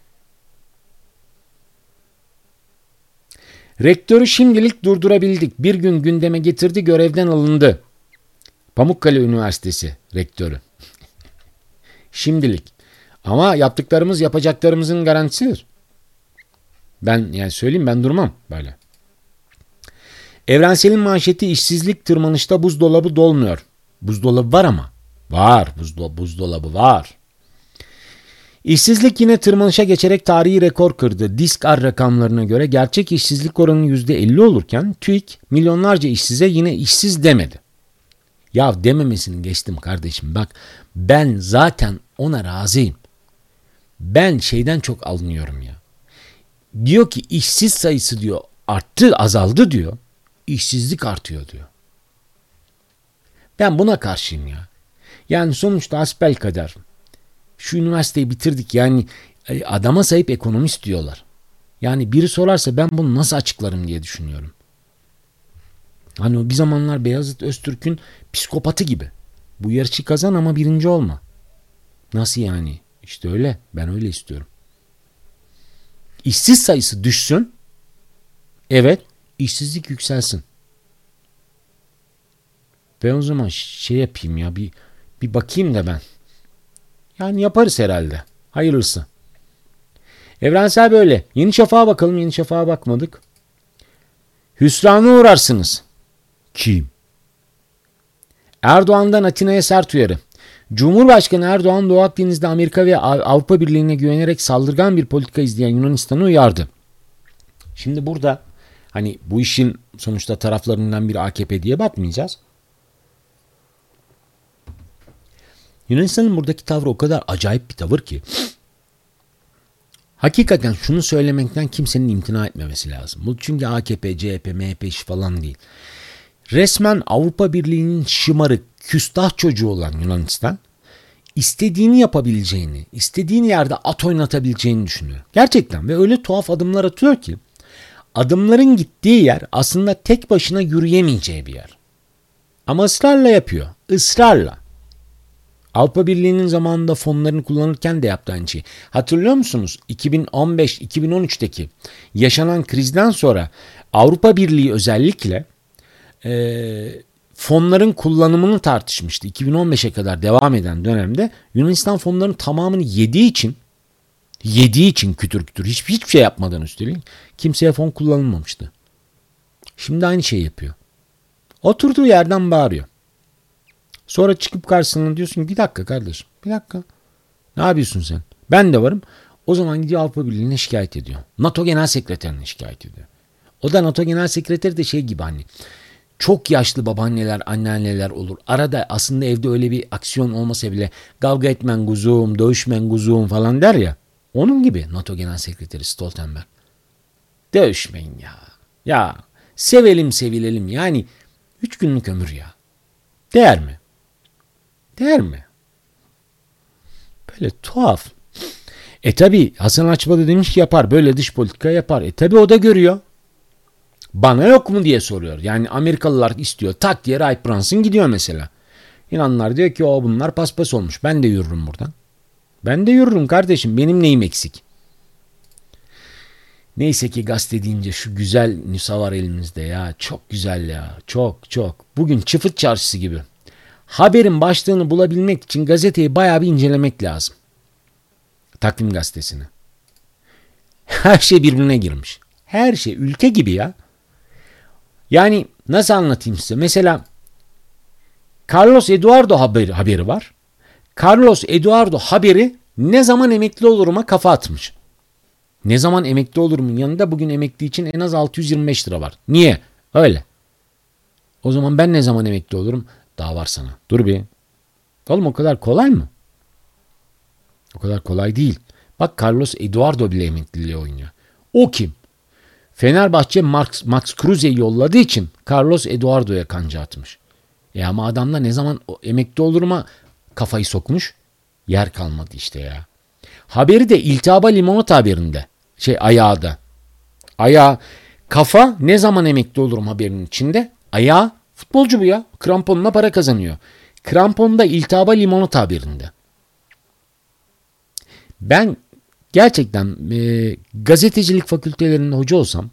Rektörü şimdilik durdurabildik. Bir gün gündeme getirdi, görevden alındı. Pamukkale Üniversitesi rektörü. Şimdilik. Ama yaptıklarımız yapacaklarımızın garantisidir. Ben söyleyeyim ben durmam böyle. Evrensel'in manşeti işsizlik tırmanışta buzdolabı dolmuyor. Buzdolabı var ama. Var. Buzdolabı var. İşsizlik yine tırmanışa geçerek tarihi rekor kırdı. Diskar rakamlarına göre gerçek işsizlik oranı %50 olurken TÜİK milyonlarca işsize yine işsiz demedi. Ya dememesini geçtim kardeşim bak ben zaten ona razıyım. Ben şeyden çok alınıyorum ya. Diyor ki işsiz sayısı diyor arttı azaldı diyor. İşsizlik artıyor diyor. Ben buna karşıyım ya. Yani sonuçta hasbelkader. Şu üniversiteyi bitirdik yani adama sahip ekonomist diyorlar. Yani biri sorarsa ben bunu nasıl açıklarım diye düşünüyorum. Hani o bir zamanlar Beyazıt Öztürk'ün psikopatı gibi. Bu yarışı kazan ama birinci olma. Nasıl yani? İşte öyle. Ben öyle istiyorum. İşsiz sayısı düşsün. Evet. İşsizlik yükselsin. Ben o zaman şey yapayım ya bir bakayım da ben. Yani yaparız herhalde. Hayırlısı. Evrensel böyle. Yeni Şafak'a bakalım. Yeni Şafak'a bakmadık. Hüsrana uğrarsınız. Kim? Erdoğan'dan Atina'ya sert uyarı. Cumhurbaşkanı Erdoğan Doğu Akdeniz'de Amerika ve Avrupa Birliği'ne güvenerek saldırgan bir politika izleyen Yunanistan'ı uyardı. Şimdi burada hani bu işin sonuçta taraflarından biri AKP diye bakmayacağız. Yunanistan'ın buradaki tavrı o kadar acayip bir tavır ki hakikaten şunu söylemekten kimsenin imtina etmemesi lazım. Bu çünkü AKP, CHP, MHP işi falan değil. Resmen Avrupa Birliği'nin şımarık, küstah çocuğu olan Yunanistan istediğini yapabileceğini, istediğin yerde at oynatabileceğini düşünüyor. Gerçekten ve öyle tuhaf adımlar atıyor ki adımların gittiği yer aslında tek başına yürüyemeyeceği bir yer. Ama ısrarla yapıyor. Israrla. Avrupa Birliği'nin zamanında fonlarını kullanırken de yaptı aynı şeyi. Hatırlıyor musunuz? 2015-2013'teki yaşanan krizden sonra Avrupa Birliği özellikle fonların kullanımını tartışmıştı. 2015'e kadar devam eden dönemde Yunanistan fonlarının tamamını yediği için kütür kütür hiçbir şey yapmadan üstelik kimseye fon kullanılmamıştı. Şimdi aynı şeyi yapıyor. Oturduğu yerden bağırıyor. Sonra çıkıp karşısına diyorsun ki bir dakika kardeşim, bir dakika. Ne yapıyorsun sen? Ben de varım. O zaman gidiyor Avrupa Birliği'ne şikayet ediyor. NATO Genel Sekreterine şikayet ediyor. O da NATO Genel Sekreteri de şey gibi hani çok yaşlı babaanneler, anneanneler olur. Arada aslında evde öyle bir aksiyon olmasa bile kavga etmen kuzum, dövüşmen kuzum falan der ya. Onun gibi NATO Genel Sekreteri Stoltenberg. Dövüşmeyin ya. Ya sevelim sevilelim yani 3 günlük ömür ya. Değer mi? Değer mi? Böyle tuhaf. Tabi Hasan Açmalı demiş ki yapar. Böyle dış politika yapar. Tabi o da görüyor. Bana yok mu diye soruyor. Yani Amerikalılar istiyor. Tak diye Wright Brunson gidiyor mesela. İnanlar diyor ki o bunlar paspas olmuş. Ben de yürürüm buradan. Ben de yürürüm kardeşim. Benim neyim eksik? Neyse ki gazete deyince şu güzel nüsa var elimizde ya. Çok güzel ya. Çok çok. Bugün çıfıt çarşısı gibi. Haberin başlığını bulabilmek için gazeteyi bayağı bir incelemek lazım. Takvim gazetesini. Her şey birbirine girmiş. Her şey ülke gibi ya. Yani nasıl anlatayım size? Mesela Carlos Eduardo haberi var. Carlos Eduardo haberi ne zaman emekli oluruma kafa atmış. Ne zaman emekli olurumun yanında bugün emekli için en az 625 lira var. Niye? Öyle. O zaman ben ne zaman emekli olurum? Daha var sana. Dur bir. Oğlum o kadar kolay mı? O kadar kolay değil. Bak Carlos Eduardo bile emekliliğe oynuyor. O kim? Fenerbahçe Max Kruse'yi yolladığı için Carlos Eduardo'ya kanca atmış. Ama adamda ne zaman emekli oluruma kafayı sokmuş? Yer kalmadı işte ya. Haberi de iltihaba limonata haberinde. Ayağda. Ayağı. Kafa ne zaman emekli olurum haberinin içinde. Ayağı. Futbolcu bu ya. Kramponla para kazanıyor. Kramponda iltihaba limonata haberinde. Ben gerçekten gazetecilik fakültelerinde hoca olsam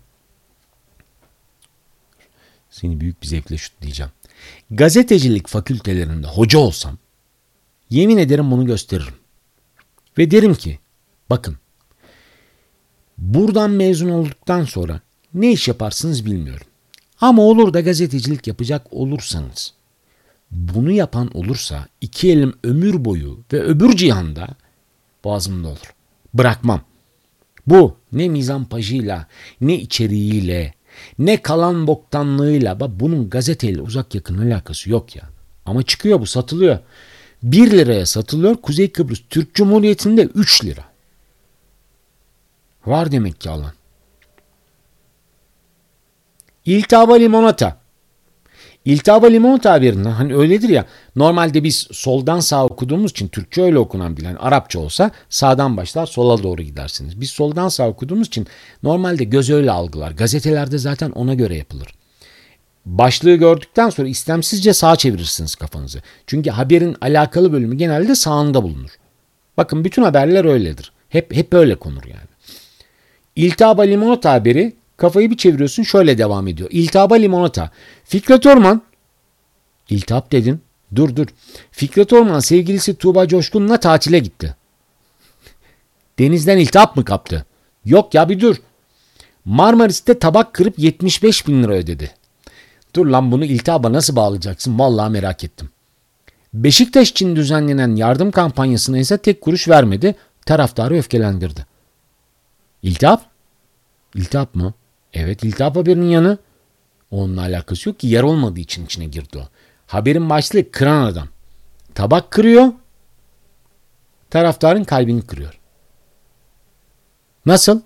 seni büyük bir zevkle şutlayacağım. Gazetecilik fakültelerinde hoca olsam yemin ederim bunu gösteririm. Ve derim ki bakın buradan mezun olduktan sonra ne iş yaparsınız bilmiyorum. Ama olur da gazetecilik yapacak olursanız bunu yapan olursa iki elim ömür boyu ve öbür cihanda boğazımda olur. Bırakmam. Bu ne mizampajıyla, ne içeriğiyle, ne kalan boktanlığıyla. Bak bunun gazeteyle uzak yakın alakası yok ya. Ama çıkıyor bu satılıyor. 1 liraya satılıyor. Kuzey Kıbrıs Türk Cumhuriyeti'nde 3 lira. Var demek ki alan. İltihaba limonata. İltihaba limonata haberinden hani öyledir ya. Normalde biz soldan sağa okuduğumuz için Türkçe öyle okunan bilen Arapça olsa sağdan başlar sola doğru gidersiniz. Biz soldan sağa okuduğumuz için normalde göz öyle algılar. Gazetelerde zaten ona göre yapılır. Başlığı gördükten sonra istemsizce sağa çevirirsiniz kafanızı. Çünkü haberin alakalı bölümü genelde sağında bulunur. Bakın bütün haberler öyledir. Hep öyle konur yani. İltihaba limonata haberi kafayı bir çeviriyorsun şöyle devam ediyor. İltihaba limonata. Fikret Orman. İltihap dedin. Dur. Fikret Orman sevgilisi Tuğba Coşkun'la tatile gitti. Denizden iltihap mı kaptı? Yok ya bir dur. Marmaris'te tabak kırıp 75 bin lira ödedi. Dur lan bunu iltihaba nasıl bağlayacaksın? Vallahi merak ettim. Beşiktaş için düzenlenen yardım kampanyasına ise tek kuruş vermedi. Taraftarı öfkelendirdi. İltihap? İltihap mı? Evet, iltihap haberinin yanı. Onunla alakası yok ki, yer olmadığı için içine girdi o. Haberin başlığı kıran adam. Tabak kırıyor. Taraftarın kalbini kırıyor. Nasıl?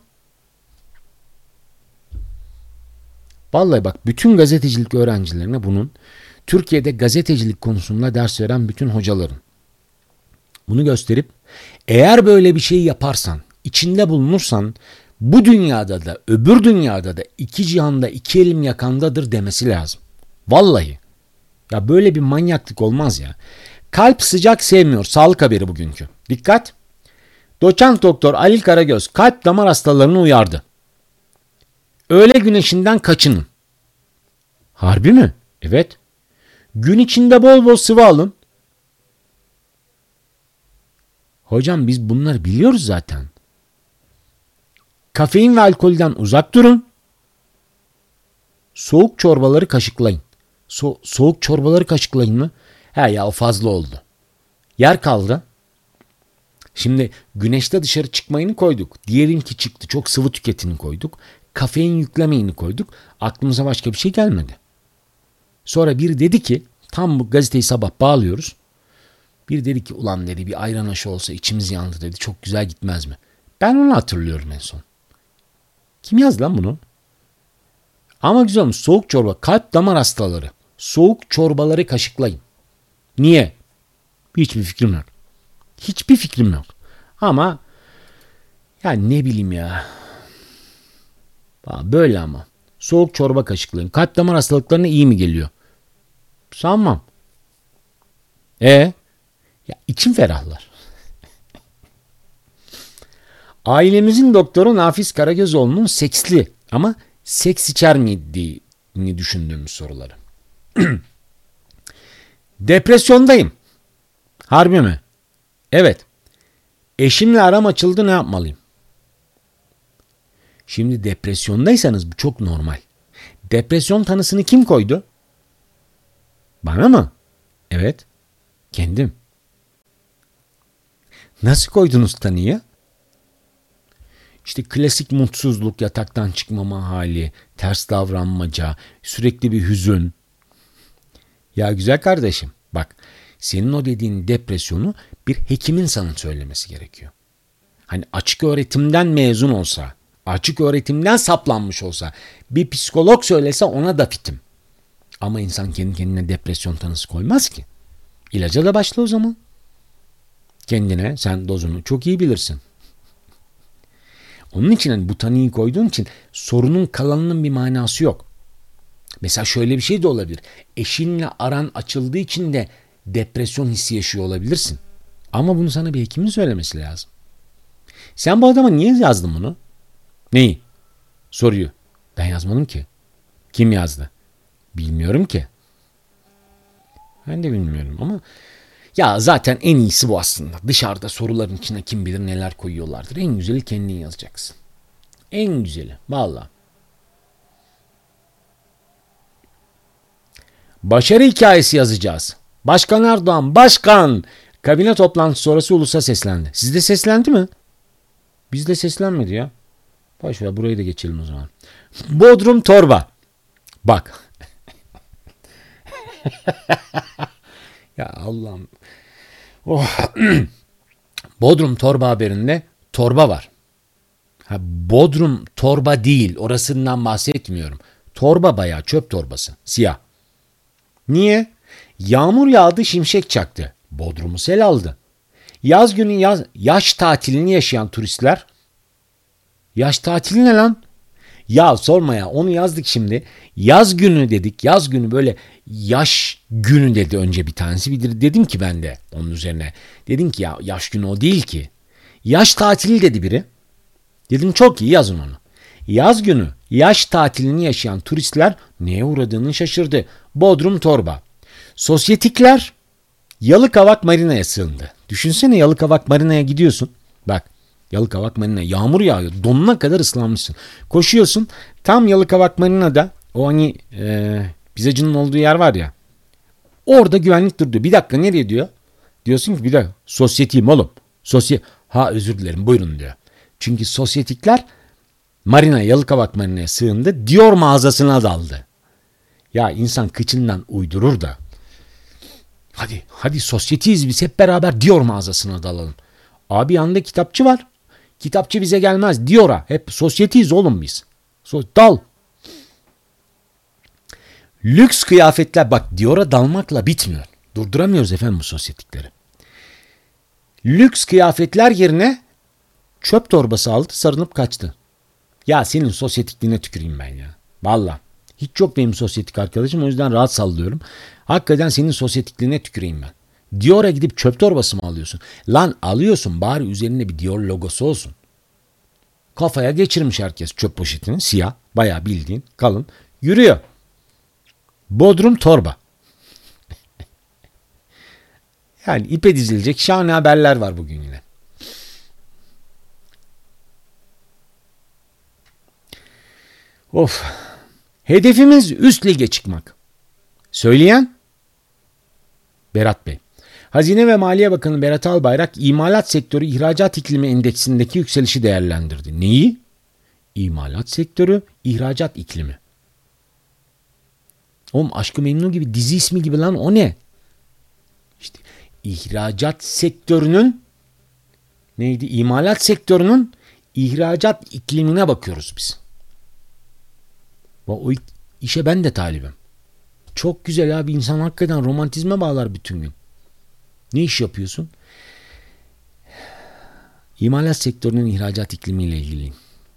Vallahi bak, bütün gazetecilik öğrencilerine bunun, Türkiye'de gazetecilik konusunda ders veren bütün hocaların bunu gösterip, eğer böyle bir şey yaparsan, içinde bulunursan, bu dünyada da öbür dünyada da iki cihanda iki elim yakandadır demesi lazım. Vallahi. Ya böyle bir manyaklık olmaz ya. Kalp sıcak sevmiyor. Sağlık haberi bugünkü. Dikkat. Doçent doktor Ali Karagöz kalp damar hastalarını uyardı. Öğle güneşinden kaçının. Harbi mi? Evet. Gün içinde bol bol sıvı alın. Hocam biz bunları biliyoruz zaten. Kafein ve alkolden uzak durun. Soğuk çorbaları kaşıklayın. Soğuk çorbaları kaşıklayın mı? He ya, o fazla oldu. Yer kaldı. Şimdi güneşte dışarı çıkmayını koyduk. Diyelim ki çıktı, çok sıvı tüketini koyduk. Kafein yüklemeyini koyduk. Aklımıza başka bir şey gelmedi. Sonra biri dedi ki, tam bu gazeteyi sabah bağlıyoruz. Biri dedi ki, ulan dedi, bir ayran aşı olsa içimiz yandı dedi. Çok güzel gitmez mi? Ben onu hatırlıyorum en son. Kim yazdı lan bunu? Ama güzel olmuş. Soğuk çorba. Kalp damar hastaları. Soğuk çorbaları kaşıklayın. Niye? Hiçbir fikrim yok. Hiçbir fikrim yok. Ama yani ne bileyim ya. Böyle ama. Soğuk çorba kaşıklayın. Kalp damar hastalıklarına iyi mi geliyor? Sanmam. Ya içim ferahlar. Ailemizin doktoru Nafiz Karagözoğlu'nun seksli ama seks içer miydiğini düşündüğümüz soruları. Depresyondayım. Harbi mi? Evet. Eşimle aram açıldı, ne yapmalıyım? Şimdi depresyondaysanız bu çok normal. Depresyon tanısını kim koydu? Bana mı? Evet. Kendim. Nasıl koydunuz tanıyı? İşte klasik mutsuzluk, yataktan çıkmama hali, ters davranmaca, sürekli bir hüzün. Ya güzel kardeşim, bak, senin o dediğin depresyonu bir hekimin sana söylemesi gerekiyor. Hani açık öğretimden mezun olsa, açık öğretimden saplanmış olsa, bir psikolog söylese ona da fitim. Ama insan kendi kendine depresyon tanısı koymaz ki. İlaca da başla o zaman. Kendine sen dozunu çok iyi bilirsin. Onun için hani bu tanıyı koyduğun için sorunun kalanının bir manası yok. Mesela şöyle bir şey de olabilir. Eşinle aran açıldığı için de depresyon hissi yaşıyor olabilirsin. Ama bunu sana bir hekimin söylemesi lazım. Sen bu adama niye yazdın bunu? Neyi? Soruyu. Ben yazmadım ki. Kim yazdı? Bilmiyorum ki. Ben de bilmiyorum ama ya zaten en iyisi bu aslında. Dışarıda soruların içine kim bilir neler koyuyorlardır. En güzeli kendin yazacaksın. En güzeli. Vallahi. Başarı hikayesi yazacağız. Başkan Erdoğan, başkan! Kabine toplantısı sonrası ulusa seslendi. Sizde seslendi mi? Bizde seslenmedi ya. Boş ver, burayı da geçelim o zaman. Bodrum torba. Bak. Ya Allah'ım. Oh. Bodrum torba haberinde torba var. Bodrum torba değil. Orasından bahsetmiyorum. Torba bayağı çöp torbası. Siyah. Niye? Yağmur yağdı, şimşek çaktı. Bodrum'u sel aldı. Yaz günü yaş tatilini yaşayan turistler. Yaş tatili ne lan? Ya sorma ya, onu yazdık şimdi. Yaz günü dedik. Yaz günü böyle yaş günü dedi önce bir tanesi. Bir dedim ki ben de onun üzerine. Dedim ki ya yaş günü o değil ki. Yaş tatili dedi biri. Dedim çok iyi, yazın onu. Yaz günü yaş tatilini yaşayan turistler neye uğradığını şaşırdı. Bodrum torba. Sosyetikler Yalıkavak Marina'ya sığındı. Düşünsene, Yalıkavak Marina'ya gidiyorsun. Bak, Yalıkavak Marina, yağmur yağıyor. Donuna kadar ıslanmışsın. Koşuyorsun. Tam Yalıkavak Marina'da o hani pizzacının olduğu yer var ya. Orada güvenlik durdu. Bir dakika nereye diyor? Diyorsun ki bir dakika sosyeteyim oğlum. Ha özür dilerim buyurun diyor. Çünkü sosyetikler marina Yalıkavak Marina'ya sığındı. Dior mağazasına daldı. Ya insan kıçından uydurur da. Hadi sosyetiyiz biz hep beraber Dior mağazasına dalalım. Abi yanında kitapçı var. Kitapçı bize gelmez. Dior'a. Hep sosyetiyiz oğlum biz. Dal. Lüks kıyafetler bak Dior'a dalmakla bitmiyor. Durduramıyoruz efendim bu sosyetikleri. Lüks kıyafetler yerine çöp torbası aldı sarınıp kaçtı. Ya senin sosyetikliğine tüküreyim ben ya. Valla. Hiç yok benim sosyetik arkadaşım o yüzden rahat sallıyorum. Hakikaten senin sosyetikliğine tüküreyim ben. Dior'a gidip çöp torbası mı alıyorsun? Lan alıyorsun bari üzerinde bir Dior logosu olsun. Kafaya geçirmiş herkes çöp poşetini siyah bayağı bildiğin kalın yürüyor. Bodrum torba. Yani ipe dizilecek şahane haberler var bugün yine. Of. Hedefimiz üst lige çıkmak. Söyleyen Berat Bey. Hazine ve Maliye Bakanı Berat Albayrak imalat sektörü ihracat iklimi endeksindeki yükselişi değerlendirdi. Neyi? İmalat sektörü ihracat iklimi. Oğlum Aşk-ı Memnu gibi dizi ismi gibi lan o ne? İşte ihracat sektörünün neydi? İmalat sektörünün ihracat iklimine bakıyoruz biz. O işe ben de talibim. Çok güzel abi insan hakikaten romantizme bağlar bütün gün. Ne iş yapıyorsun? İmalat sektörünün ihracat iklimiyle ilgiliyim.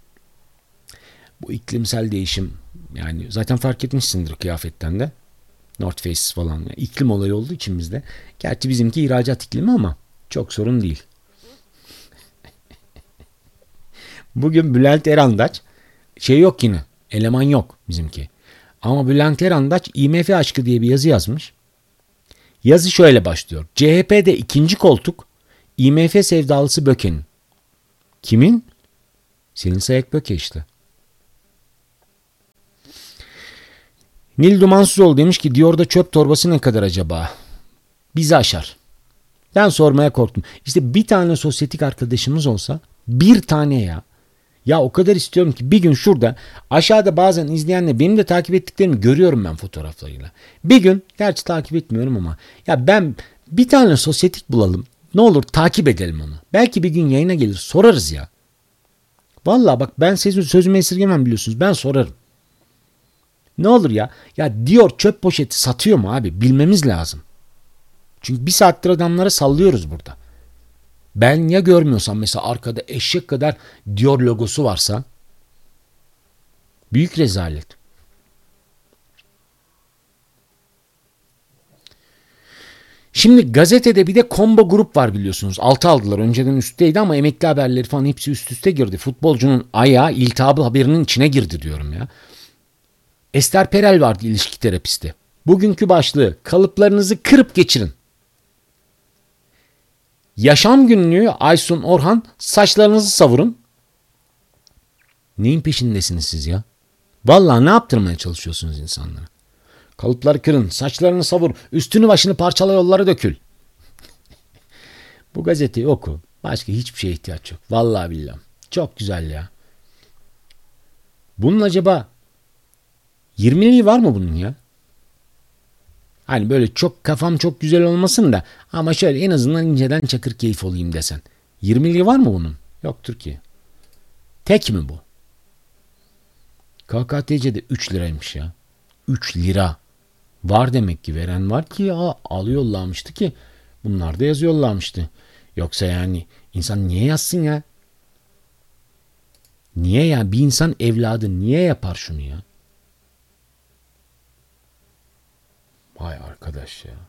Bu iklimsel değişim yani zaten fark etmişsindir kıyafetten de. North Face falan. Yani iklim olayı olduğu için bizde. Gerçi bizimki ihracat iklimi ama çok sorun değil. Bugün Bülent Erandaç yok yine. Eleman yok bizimki. Ama Bülent Erandaç IMF aşkı diye bir yazı yazmış. Yazı şöyle başlıyor. CHP'de ikinci koltuk IMF sevdalısı Böke'nin. Kimin? Selin Sayek Böke işte. Nil Dumansızoğlu demiş ki Dior'da çöp torbası ne kadar acaba? Bizi aşar. Ben sormaya korktum. İşte bir tane sosyetik arkadaşımız olsa bir tane ya. Ya o kadar istiyorum ki bir gün şurada aşağıda bazen izleyenle benim de takip ettiklerimi görüyorum ben fotoğraflarıyla. Bir gün gerçi takip etmiyorum ama ya ben bir tane sosyetik bulalım. Ne olur takip edelim onu. Belki bir gün yayına gelir sorarız ya. Vallahi bak ben sözümü esirgemem biliyorsunuz. Ben sorarım. Ne olur ya. Ya Dior çöp poşeti satıyor mu abi? Bilmemiz lazım. Çünkü bir saattir adamlara sallıyoruz burada. Ben ya görmüyorsam mesela arkada eşek kadar Dior logosu varsa büyük rezalet. Şimdi gazetede bir de Combo Grup var biliyorsunuz. 6 aldılar. Önceden üstteydi ama emekli haberleri falan hepsi üst üste girdi. Futbolcunun ayağı iltihabı haberinin içine girdi diyorum ya. Ester Perel vardı ilişki terapisti. Bugünkü başlığı kalıplarınızı kırıp geçirin. Yaşam günlüğü Aysun Orhan saçlarınızı savurun. Neyin peşindesiniz siz ya? Vallahi ne yaptırmaya çalışıyorsunuz insanlara? Kalıpları kırın, saçlarını savur, üstünü başını parçala yollara dökül. Bu gazeteyi oku. Başka hiçbir şeye ihtiyaç yok. Vallahi billahi. Çok güzel ya. Bunun acaba 20'liği var mı bunun ya? Hani böyle çok kafam çok güzel olmasın da ama şöyle en azından inceden çakır keyif olayım desen. 20'liği var mı bunun? Yoktur ki. Tek mi bu? KKTC'de 3 liraymış ya. 3 lira. Var demek ki veren var ki ya alıyorlarmıştı ki bunlar da yazıyorlarmıştı. Yoksa yani insan niye yazsın ya? Niye ya? Bir insan evladı niye yapar şunu ya? Vay arkadaş ya.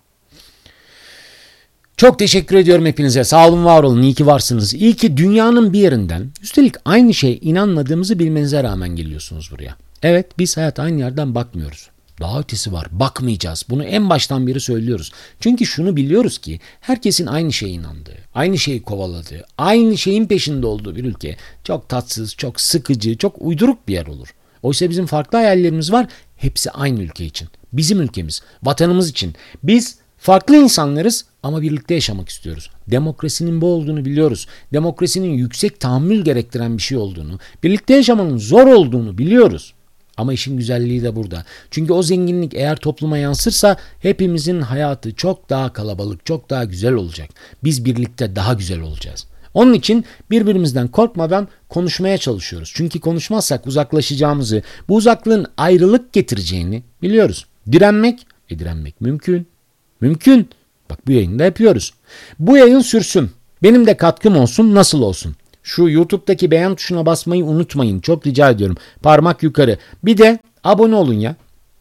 Çok teşekkür ediyorum hepinize. Sağ olun, var olun. İyi ki varsınız. İyi ki dünyanın bir yerinden, üstelik aynı şeye inanmadığımızı bilmenize rağmen geliyorsunuz buraya. Evet, biz hayat aynı yerden bakmıyoruz. Daha ötesi var. Bakmayacağız. Bunu en baştan beri söylüyoruz. Çünkü şunu biliyoruz ki herkesin aynı şeye inandığı, aynı şeyi kovaladığı, aynı şeyin peşinde olduğu bir ülke çok tatsız, çok sıkıcı, çok uyduruk bir yer olur. Oysa bizim farklı hayallerimiz var. Hepsi aynı ülke için. Bizim ülkemiz, vatanımız için. Biz farklı insanlarız ama birlikte yaşamak istiyoruz. Demokrasinin bu olduğunu biliyoruz. Demokrasinin yüksek tahammül gerektiren bir şey olduğunu, birlikte yaşamanın zor olduğunu biliyoruz. Ama işin güzelliği de burada. Çünkü o zenginlik eğer topluma yansırsa hepimizin hayatı çok daha kalabalık, çok daha güzel olacak. Biz birlikte daha güzel olacağız. Onun için birbirimizden korkmadan konuşmaya çalışıyoruz. Çünkü konuşmazsak uzaklaşacağımızı, bu uzaklığın ayrılık getireceğini biliyoruz. Direnmek mümkün. Mümkün. Bak bu yayını da yapıyoruz. Bu yayın sürsün. Benim de katkım olsun, nasıl olsun? Şu YouTube'daki beğen tuşuna basmayı unutmayın. Çok rica ediyorum. Parmak yukarı. Bir de abone olun ya.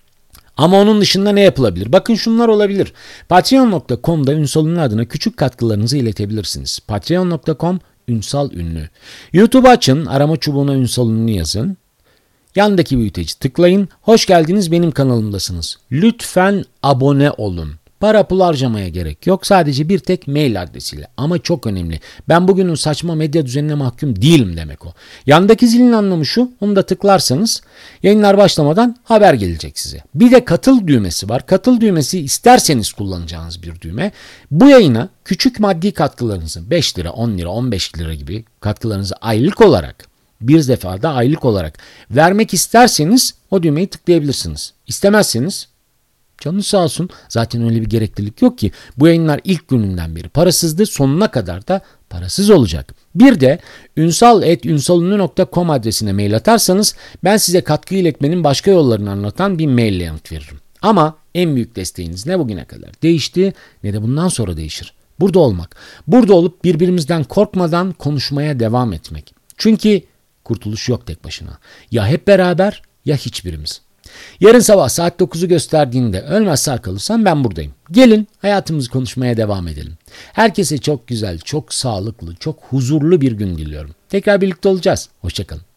Ama onun dışında ne yapılabilir? Bakın şunlar olabilir. Patreon.com'da Ünsal Ünlü adına küçük katkılarınızı iletebilirsiniz. Patreon.com Ünsal Ünlü. YouTube'u açın. Arama çubuğuna Ünsal Ünlü yazın. Yandaki büyüteci tıklayın. Hoş geldiniz, benim kanalımdasınız. Lütfen abone olun. Para pul harcamaya gerek yok. Sadece bir tek mail adresiyle. Ama çok önemli. Ben bugünün saçma medya düzenine mahkum değilim demek o. Yandaki zilin anlamı şu. Onu da tıklarsanız yayınlar başlamadan haber gelecek size. Bir de katıl düğmesi var. Katıl düğmesi isterseniz kullanacağınız bir düğme. Bu yayına küçük maddi katkılarınızı 5 lira, 10 lira, 15 lira gibi katkılarınızı aylık olarak bir defada aylık olarak vermek isterseniz o düğmeyi tıklayabilirsiniz. İstemezseniz canınız sağ olsun. Zaten öyle bir gereklilik yok ki. Bu yayınlar ilk gününden beri parasızdı. Sonuna kadar da parasız olacak. Bir de ünsal@ünsalünlü.com adresine mail atarsanız ben size katkı iletmenin başka yollarını anlatan bir maille yanıt veririm. Ama en büyük desteğiniz ne bugüne kadar değişti ne de bundan sonra değişir. Burada olmak. Burada olup birbirimizden korkmadan konuşmaya devam etmek. Çünkü kurtuluş yok tek başına. Ya hep beraber ya hiçbirimiz. Yarın sabah saat 9'u gösterdiğinde ölmez sağ kalırsam ben buradayım. Gelin hayatımızı konuşmaya devam edelim. Herkese çok güzel, çok sağlıklı, çok huzurlu bir gün diliyorum. Tekrar birlikte olacağız. Hoşça kalın.